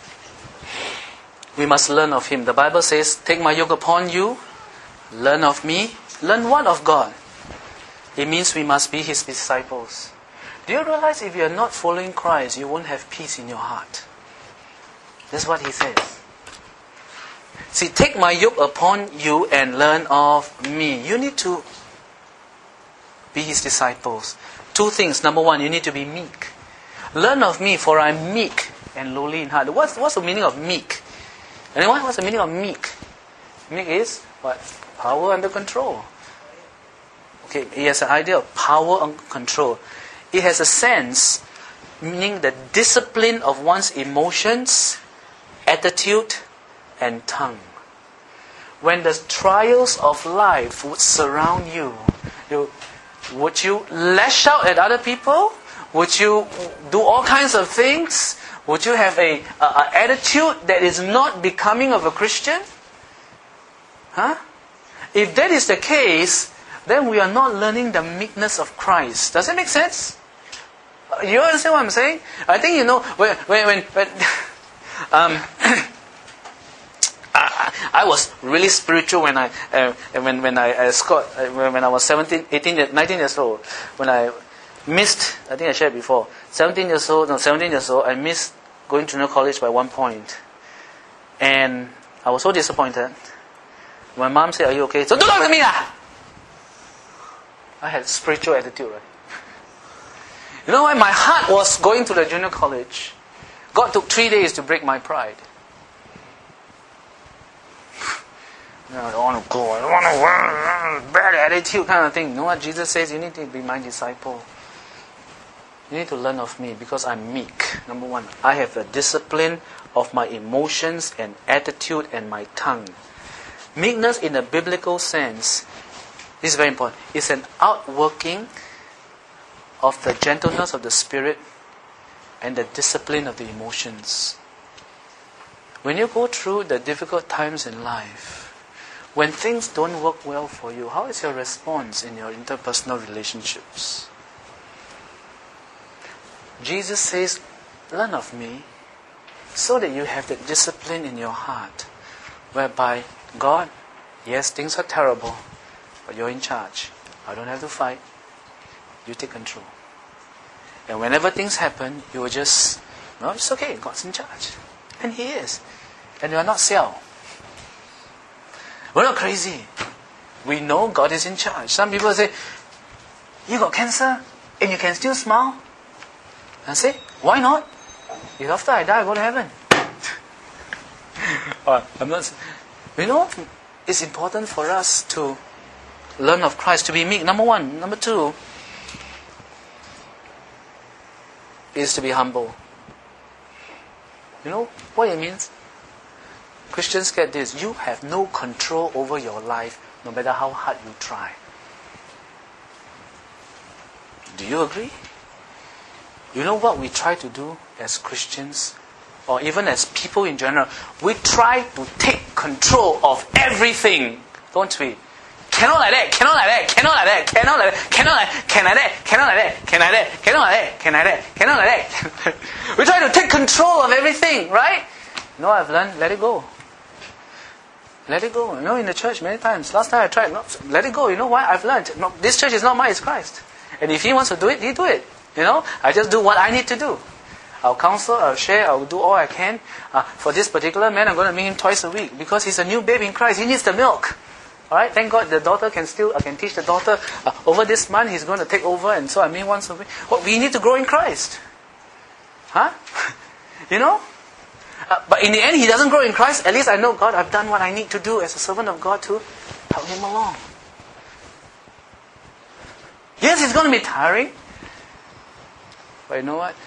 we must learn of Him. The Bible says, take my yoke upon you, learn of me. Learn what of God? It means we must be His disciples. Do you realize if you are not following Christ, you won't have peace in your heart? That's what He says. See, take my yoke upon you and learn of me. You need to be His disciples. Two things. Number one, you need to be meek. Learn of me, for I am meek and lowly in heart. What's, what's the meaning of meek? Anyone? What's the meaning of meek? Meek is what? Power under control. Okay, it has an idea of power under control. It has a sense, meaning the discipline of one's emotions, attitude, and tongue. When the trials of life would surround you, you would you lash out at other people? Would you do all kinds of things? Would you have a, a, a attitude that is not becoming of a Christian? Huh? If that is the case, then we are not learning the meekness of Christ. Does that make sense? You understand what I'm saying? I think you know when when when, when um, I, I was really spiritual when I uh, when when I, I scored uh, when I was seventeen, eighteen, nineteen years old. When I missed, I think I shared before, seventeen years old, no, seventeen years old, I missed going to junior college by one point, and I was so disappointed. My mom said, "Are you okay?" So don't look at me lah. I had spiritual attitude, right? You know why? My heart was going to the junior college. God took three days to break my pride. You know, I don't want to go. I don't want to bad attitude kind of thing. You know what Jesus says? You need to be my disciple. You need to learn of me because I'm meek. Number one, I have a discipline of my emotions and attitude and my tongue. Meekness in a biblical sense, this is very important, is an outworking of the gentleness of the spirit and the discipline of the emotions. When you go through the difficult times in life, when things don't work well for you, how is your response in your interpersonal relationships? Jesus says, learn of me so that you have that discipline in your heart whereby, God, yes, things are terrible, but you're in charge. I don't have to fight. You take control. And whenever things happen, you will just No, it's okay. God's in charge. And He is. And we are not Xiao. We're not crazy. We know God is in charge. Some people say, you got cancer and you can still smile? I say, why not? If after I die, I go to heaven. uh, I'm not. You know, it's important for us to learn of Christ, to be meek. Number one. Number two is to be humble. You know what it means? Christians get this. You have no control over your life, no matter how hard you try. Do you agree? You know what we try to do as Christians, or even as people in general? We try to take control of everything, don't we? Cannot like that, cannot like that, cannot like that, cannot like that, cannot like that, cannot like that, cannot like that, cannot like that, cannot like that, cannot like that, cannot like that. We try to take control of everything, right? You know what I've learned? Let it go. Let it go. You know, in the church many times. Last time I tried, no, let it go. You know why? I've learned. No, this church is not mine, it's Christ. And if He wants to do it, He do it. You know, I just do what I need to do. I'll counsel, I'll share, I'll do all I can. Uh, for this particular man, I'm going to meet him twice a week because he's a new baby in Christ. He needs the milk. All right. Thank God the daughter can still. I can teach the daughter. Uh, over this month, he's going to take over, and so I meet once a week. Well, we need to grow in Christ, huh? You know. Uh, but in the end, he doesn't grow in Christ. At least I know, God, I've done what I need to do as a servant of God to help him along. Yes, it's going to be tiring. But you know what?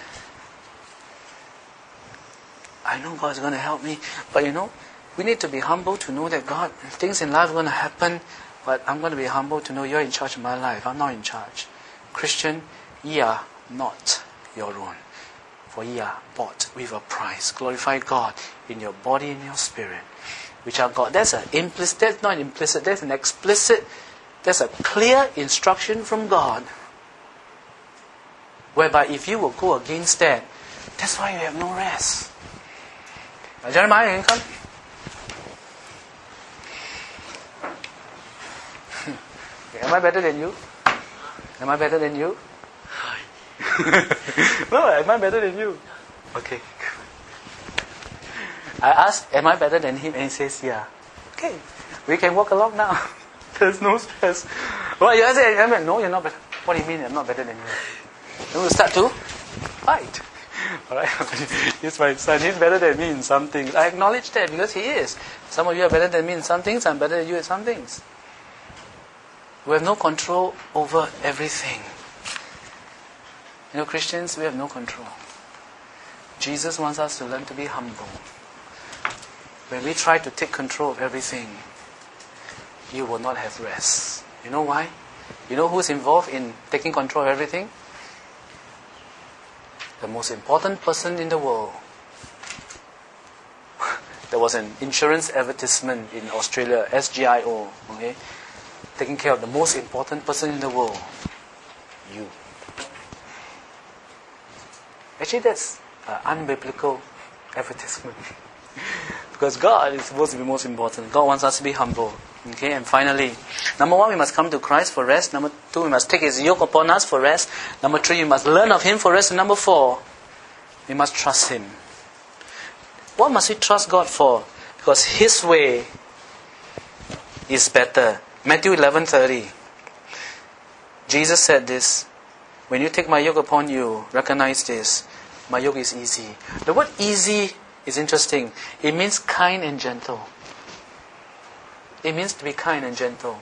I know God's going to help me. But you know, we need to be humble to know that God, things in life are going to happen. But I'm going to be humble to know you're in charge of my life. I'm not in charge. Christian, ye are not your own. For ye are bought with a price. Glorify God in your body and your spirit, which are God. That's an implicit. That's not implicit. That's an explicit. That's a clear instruction from God. Whereby if you will go against that, that's why you have no rest. Now, Jeremiah, you can come. Okay, am I better than you? Am I better than you? No, am I better than you? Okay. I asked, am I better than him? And he says, yeah. Okay, we can walk along now. There's no stress. Well, you say, no, you're not better. What do you mean I'm not better than you? Then we'll start to fight. Alright? He's my son. He's better than me in some things. I acknowledge that because he is. Some of you are better than me in some things. I'm better than you in some things. We have no control over everything. You know, Christians, we have no control. Jesus wants us to learn to be humble. When we try to take control of everything, you will not have rest. You know why? You know who's involved in taking control of everything? The most important person in the world. There was an insurance advertisement in Australia, S G I O, okay? Taking care of the most important person in the world. You. Actually, that's an unbiblical advertisement. Because God is supposed to be most important. God wants us to be humble. Okay, and finally, number one, we must come to Christ for rest. Number two, we must take His yoke upon us for rest. Number three, we must learn of Him for rest. And number four, we must trust Him. What must we trust God for? Because His way is better. Matthew eleven thirty. Jesus said this, when you take my yoke upon you, recognize this, my yoke is easy. The word easy is interesting. It means kind and gentle. It means to be kind and gentle.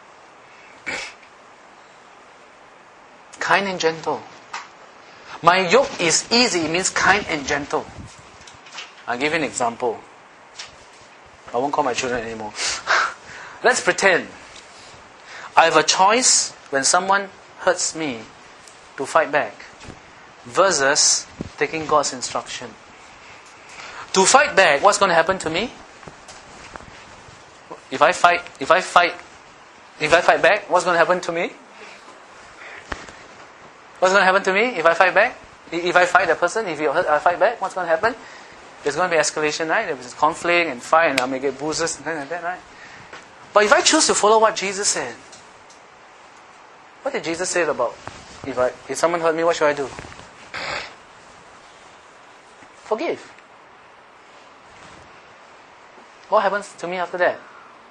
Kind and gentle. My yoke is easy. It means kind and gentle. I'll give you an example. I won't call my children anymore. Let's pretend I have a choice when someone hurts me to fight back versus taking God's instruction. To fight back, what's going to happen to me? If I fight, if I fight, if I fight back, what's going to happen to me? What's going to happen to me if I fight back? If I fight a person, if you hurt, I fight back, what's going to happen? There's going to be escalation, right? There's conflict and fight, and I may get bruises and things like that, right? But if I choose to follow what Jesus said, what did Jesus say about if I if someone hurt me, what should I do? forgive. What happens to me after that?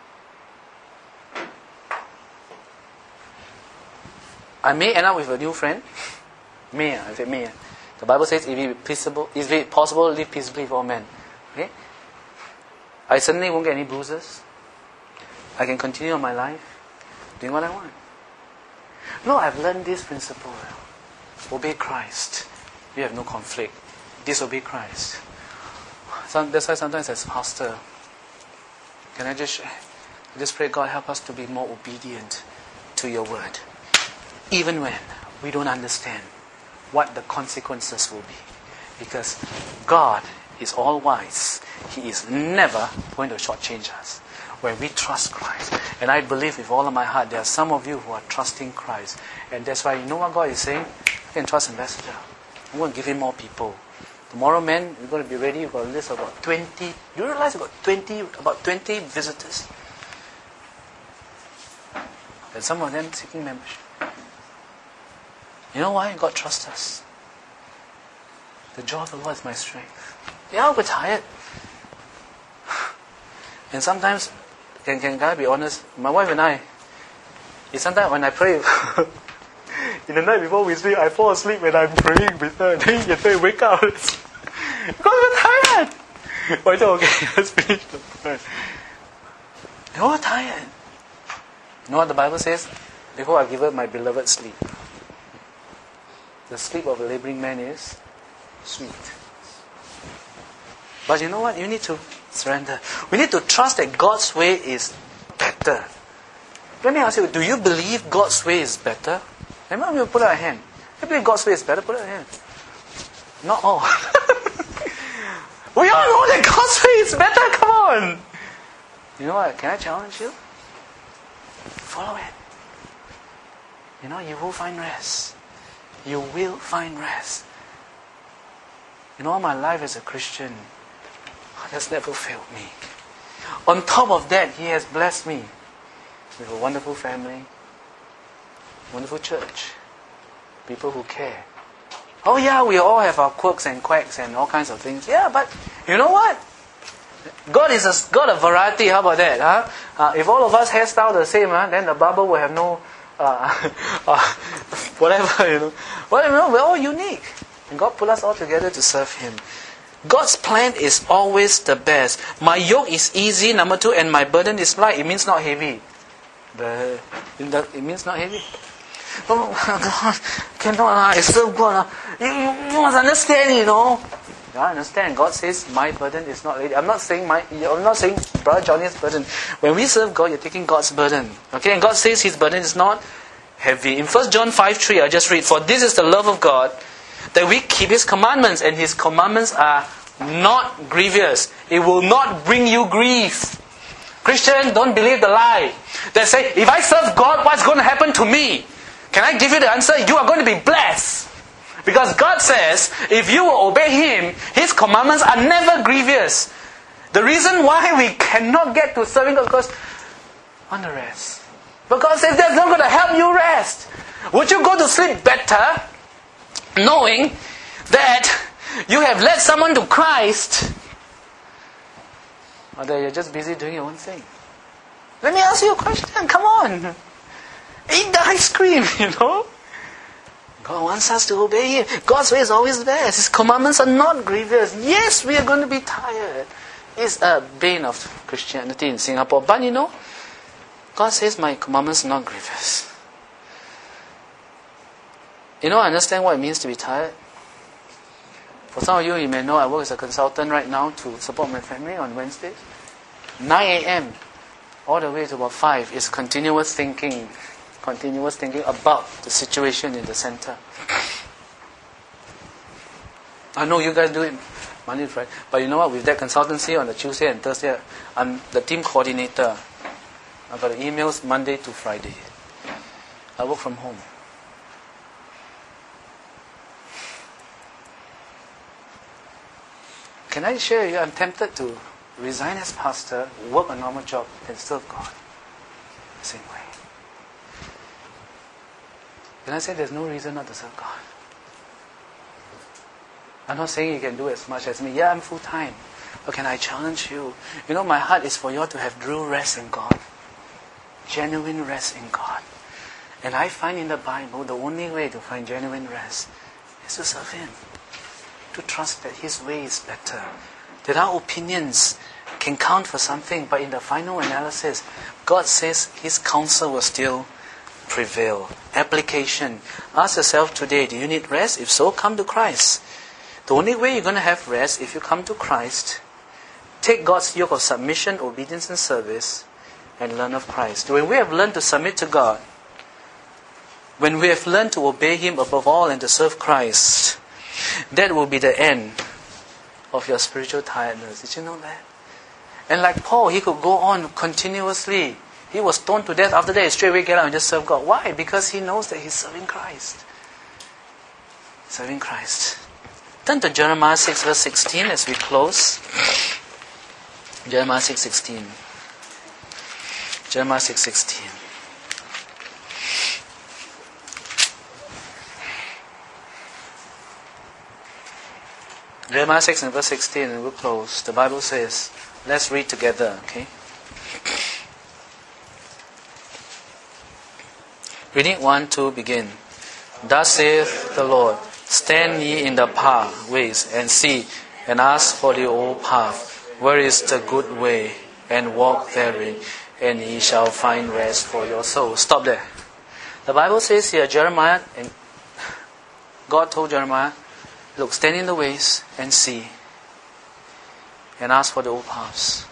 I may end up with a new friend. May, I say may. The Bible says, if it peaceable, if it possible, live peaceably with all men. Okay? I suddenly won't get any bruises. I can continue on my life, doing what I want. No, I've learned this principle. Obey Christ. You have no conflict. Disobey Christ. Some, that's why sometimes as pastor, can I just, I just pray, God, help us to be more obedient to your word. Even when we don't understand what the consequences will be. Because God is all wise. He is never going to shortchange us when we trust Christ. And I believe with all of my heart there are some of you who are trusting Christ. And that's why you know what God is saying? You can trust Ambassador. I'm going to give him more people. Tomorrow, man, you're going to be ready. You've got a list of about twenty. Do you realize you've got twenty, about twenty visitors? And some of them seeking membership. You know why? God trusts us. The joy of the Lord is my strength. Yeah, we're tired. And sometimes, can, can I be honest? My wife and I, sometimes when I pray, in the night before we sleep, I fall asleep when I'm praying with her. Then you say, wake up. Because we're tired. But I said, okay, let's finish the prayer. You're all tired. You know what the Bible says? Before I give her my beloved sleep. The sleep of a laboring man is sweet. But you know what? You need to surrender. We need to trust that God's way is better. Let me ask you, do you believe God's way is better? Let me put out a hand. If you believe God's way is better, put out a hand. Not all. We all know that God's way is better. Come on. You know what? Can I challenge you? Follow it. You know, you will find rest. You will find rest. You know, my life as a Christian has never failed me. On top of that, He has blessed me with a wonderful family, wonderful church, people who care. Oh yeah, we all have our quirks and quacks and all kinds of things. Yeah, but you know what? God is a God of variety. How about that? Huh? Uh, if all of us hairstyle the same, huh, then the barber will have no uh, uh, whatever, you know. Well, you know, we're all unique, and God put us all together to serve Him. God's plan is always the best. My yoke is easy, number two, and my burden is light. It means not heavy. The, it means not heavy. Oh God, cannot, I serve God. You, you, you must understand, you know. I understand. God says my burden is not heavy. I'm not saying my. I'm not saying Brother Johnny's burden. When we serve God, you're taking God's burden. Okay, and God says His burden is not heavy. In First John five three, I just read, "For this is the love of God, that we keep His commandments, and His commandments are not grievous. It will not bring you grief." Christian, don't believe the lie. They say, if I serve God, what's going to happen to me? Can I give you the answer? You are going to be blessed. Because God says, if you will obey Him, His commandments are never grievous. The reason why we cannot get to serving God is because on the rest. But God says that's not going to help you rest. Would you go to sleep better knowing that you have led someone to Christ, or that you're just busy doing your own thing? Let me ask you a question. Come on. Eat the ice cream, you know. God wants us to obey Him. God's way is always best. His commandments are not grievous. Yes, we are going to be tired. It's a bane of Christianity in Singapore. But you know, God says my commandments are not grievous. You know, I understand what it means to be tired. For some of you, you may know I work as a consultant right now to support my family on Wednesdays. nine a.m. all the way to about five is continuous thinking. Continuous thinking about the situation in the center. I know you guys do it Monday to Friday. But you know what? With that consultancy on the Tuesday and Thursday, I'm the team coordinator. I've got the emails Monday to Friday. I work from home. Can I share with you, I'm tempted to resign as pastor, work a normal job, and serve God the same way. Can I say there's no reason not to serve God? I'm not saying you can do as much as me. Yeah, I'm full-time. But can I challenge you? You know, my heart is for you all to have true rest in God. Genuine rest in God. And I find in the Bible, the only way to find genuine rest is to serve Him. To trust that His way is better. That our opinions can count for something, but in the final analysis, God says His counsel will still prevail. Application. Ask yourself today, do you need rest? If so, come to Christ. The only way you're going to have rest if you come to Christ, take God's yoke of submission, obedience and service, and learn of Christ. When we have learned to submit to God, when we have learned to obey Him above all and to serve Christ, that will be the end of your spiritual tiredness. Did you know that? And like Paul, he could go on continuously. He was stoned to death. After that, he straight away get out and just serve God. Why? Because he knows that he's serving Christ. Serving Christ. Turn to Jeremiah six verse sixteen as we close. Jeremiah six sixteen. Jeremiah six sixteen. Jeremiah six and verse sixteen, and we'll close. The Bible says, let's read together, okay? Reading one, two, begin. Thus saith the Lord, stand ye in the pathways, and see, and ask for the old path, where is the good way, and walk therein, and ye shall find rest for your souls. Stop there. The Bible says here, Jeremiah, and God told Jeremiah, look, stand in the ways and see, and ask for the old paths.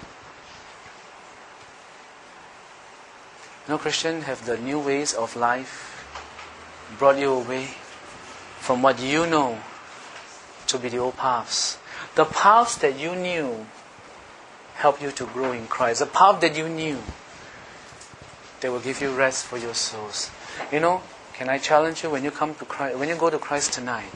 You know, Christian, have the new ways of life brought you away from what you know to be the old paths? The paths that you knew help you to grow in Christ. The path that you knew, they will give you rest for your souls. You know, can I challenge you when you come to Christ, when you go to Christ tonight,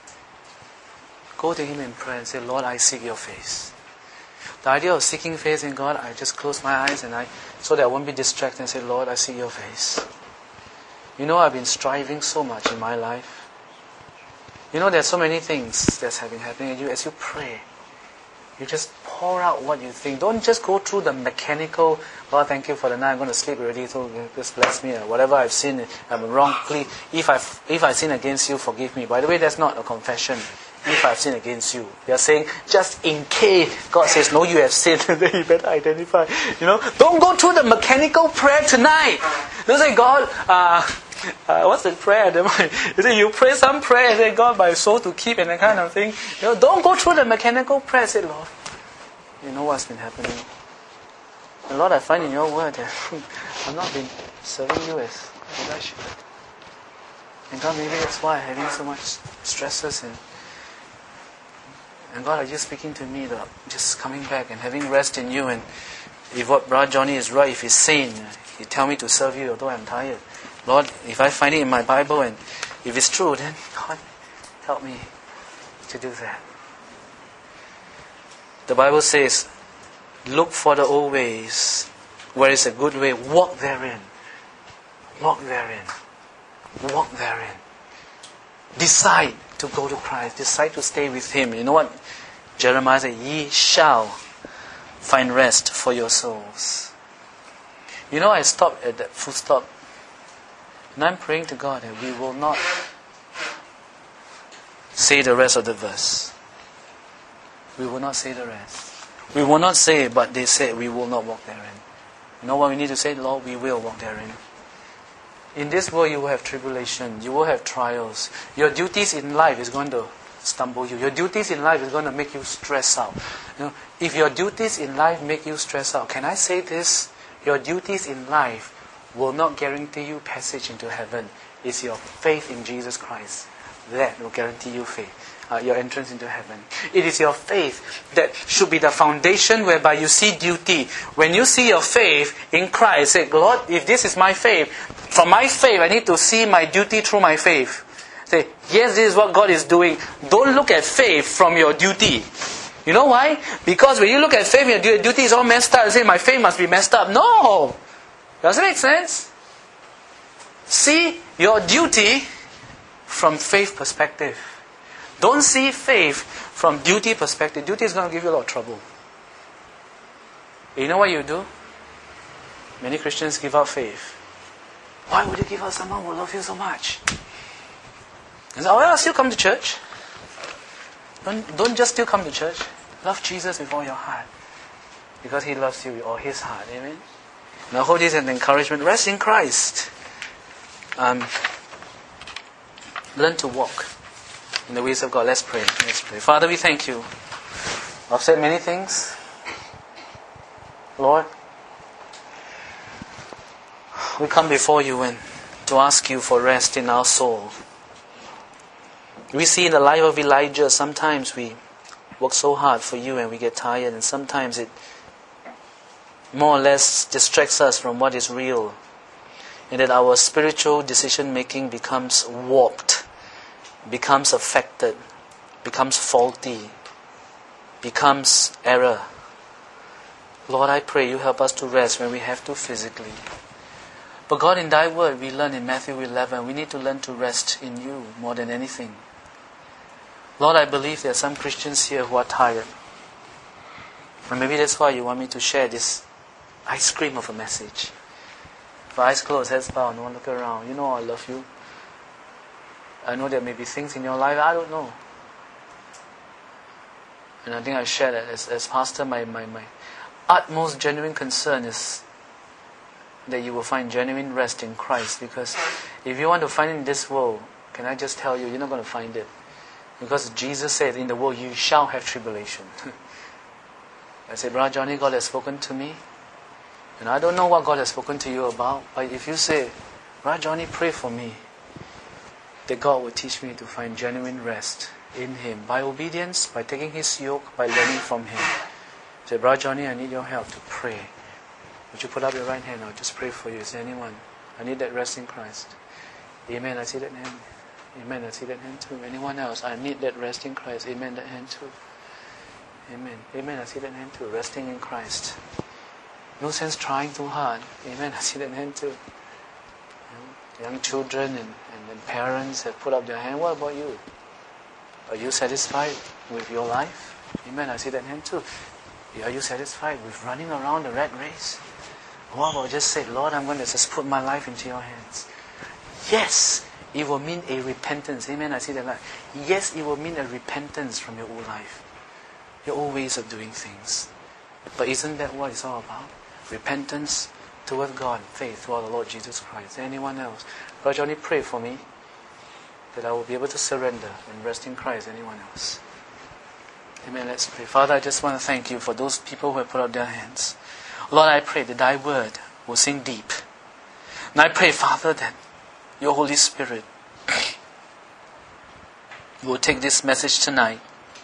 go to Him in prayer and say, Lord, I seek your face. The idea of seeking face in God, I just close my eyes and I, so that I won't be distracted, and say, Lord, I seek your face. You know, I've been striving so much in my life. You know, there's so many things that's have been happening, and you, as you pray, you just pour out what you think. Don't just go through the mechanical, Lord, thank you for the night, I'm going to sleep already, so just bless me. Whatever I've sinned, I'm wrong, please. If I've, if I sin against you, forgive me. By the way, that's not a confession. If I've sinned against you. You're saying, just in case God says, no, you have sinned, then you better identify. You know, don't go through the mechanical prayer tonight. Don't say, God, uh, uh, what's the prayer? You say, you pray some prayer and say, God, my soul to keep and that kind of thing. You know, don't go through the mechanical prayer. Say, Lord, you know what's been happening. And Lord, I find in your word that I've not been serving you as, as I should. And God, maybe that's why I'm having so much stresses and And God, are you speaking to me about just coming back and having rest in you? And if what Brother Johnny is right, if he's sane, he tell me to serve you although I'm tired. Lord, if I find it in my Bible and if it's true, then God, help me to do that. The Bible says, look for the old ways, where is a good way, walk therein. Walk therein. Walk therein. Decide to go to Christ. Decide to stay with Him. You know what? Jeremiah said, ye shall find rest for your souls. You know, I stopped at that full stop. And I'm praying to God that we will not say the rest of the verse. We will not say the rest. We will not say, but they said we will not walk therein. You know what we need to say? Lord, we will walk therein. In this world you will have tribulation, you will have trials. Your duties in life is going to stumble you. Your duties in life is going to make you stress out. You know, if your duties in life make you stress out, can I say this? Your duties in life will not guarantee you passage into heaven. It's your faith in Jesus Christ that will guarantee you faith. Uh, your entrance into heaven. It is your faith that should be the foundation whereby you see duty. When you see your faith in Christ, say, Lord, if this is my faith, from my faith I need to see my duty through my faith. Say, yes, this is what God is doing. Don't look at faith from your duty. You know why? Because when you look at faith, your duty is all messed up. You say, my faith must be messed up. No! Does it make sense? See your duty from faith perspective. Don't see faith from duty perspective. Duty is going to give you a lot of trouble. You know what you do? Many Christians give up faith. Why would you give up someone who loves you so much? And say, oh, well, still come to church. Don't, don't just still come to church. Love Jesus with all your heart. Because He loves you with all His heart. Amen? Now hold this as an encouragement. Rest in Christ. Um, learn to walk in the ways of God. Let's pray. Let's pray. Father, we thank you. I've said many things. Lord, we come before you and to ask you for rest in our soul. We see in the life of Elijah, sometimes we work so hard for you and we get tired, and sometimes it more or less distracts us from what is real, and that our spiritual decision making becomes warped, becomes affected, becomes faulty, becomes error. Lord, I pray you help us to rest when we have to physically. But God, in thy word, we learn in Matthew eleven, we need to learn to rest in you more than anything. Lord, I believe there are some Christians here who are tired. And maybe that's why you want me to share this ice cream of a message. If eyes closed, heads bowed, no one look around. You know I love you. I know there may be things in your life, I don't know. And I think I shared that as, as pastor, my, my, my utmost genuine concern is that you will find genuine rest in Christ. Because if you want to find it in this world, can I just tell you, you're not going to find it. Because Jesus said, in the world you shall have tribulation. I said, Brother Johnny, God has spoken to me. And I don't know what God has spoken to you about. But if you say, Brother Johnny, pray for me, that God will teach me to find genuine rest in Him. By obedience, by taking His yoke, by learning from Him. Say, Brother Johnny, I need your help to pray. Would you put up your right hand? I'll just pray for you. Is there anyone? I need that rest in Christ. Amen. I see that hand. Amen. I see that hand too. Anyone else? I need that rest in Christ. Amen. That hand too. Amen. Amen. I see that hand too. Resting in Christ. No sense trying too hard. Amen. I see that hand too. Young children and, and, and parents have put up their hand. What about you? Are you satisfied with your life? Amen. I see that hand too. Are you satisfied with running around the rat race? What about just say, Lord, I'm going to just put my life into your hands? Yes, it will mean a repentance. Amen. I see that life. Yes, it will mean a repentance from your old life, your old ways of doing things. But isn't that what it's all about? Repentance toward God, faith toward the Lord Jesus Christ. Anyone else? Brother Johnny, pray for me that I will be able to surrender and rest in Christ. Anyone else? Amen. Let's pray. Father, I just want to thank you for those people who have put up their hands. Lord, I pray that thy word will sink deep. And I pray, Father, that your Holy Spirit will take this message tonight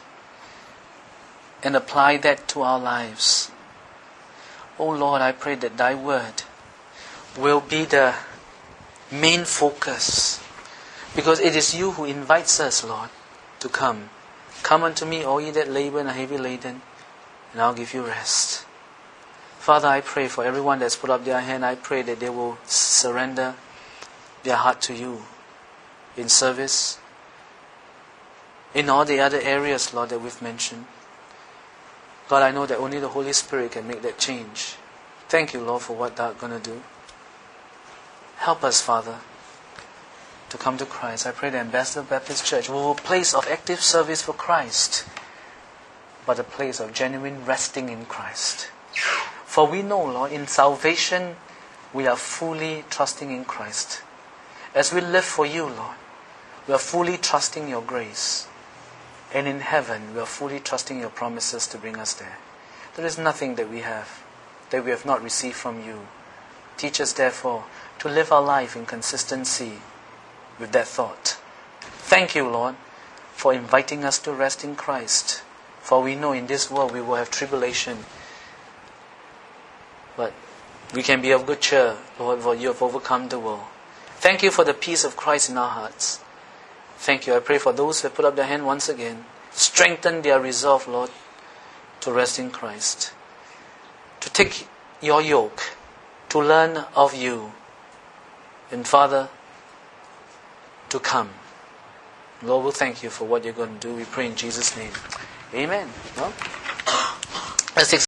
and apply that to our lives. Oh Lord, I pray that thy word will be the main focus, because it is you who invites us, Lord, to come. Come unto me, all ye that labor and are heavy laden, and I'll give you rest. Father, I pray for everyone that's put up their hand. I pray that they will surrender their heart to you in service, in all the other areas, Lord, that we've mentioned. God, I know that only the Holy Spirit can make that change. Thank you, Lord, for what thou art going to do. Help us, Father, to come to Christ. I pray the Ambassador Baptist Church will be a place of active service for Christ, but a place of genuine resting in Christ. For we know, Lord, in salvation we are fully trusting in Christ. As we live for you, Lord, we are fully trusting your grace. And in heaven, we are fully trusting your promises to bring us there. There is nothing that we have that we have not received from you. Teach us, therefore, to live our life in consistency with that thought. Thank you, Lord, for inviting us to rest in Christ. For we know in this world we will have tribulation. But we can be of good cheer, Lord, for you have overcome the world. Thank you for the peace of Christ in our hearts. Thank you. I pray for those who have put up their hand once again. Strengthen their resolve, Lord, to rest in Christ. To take your yoke, to learn of you. And Father, to come Lord, we'll thank you for what you're going to do. We pray in Jesus' name. Amen. Well, let's take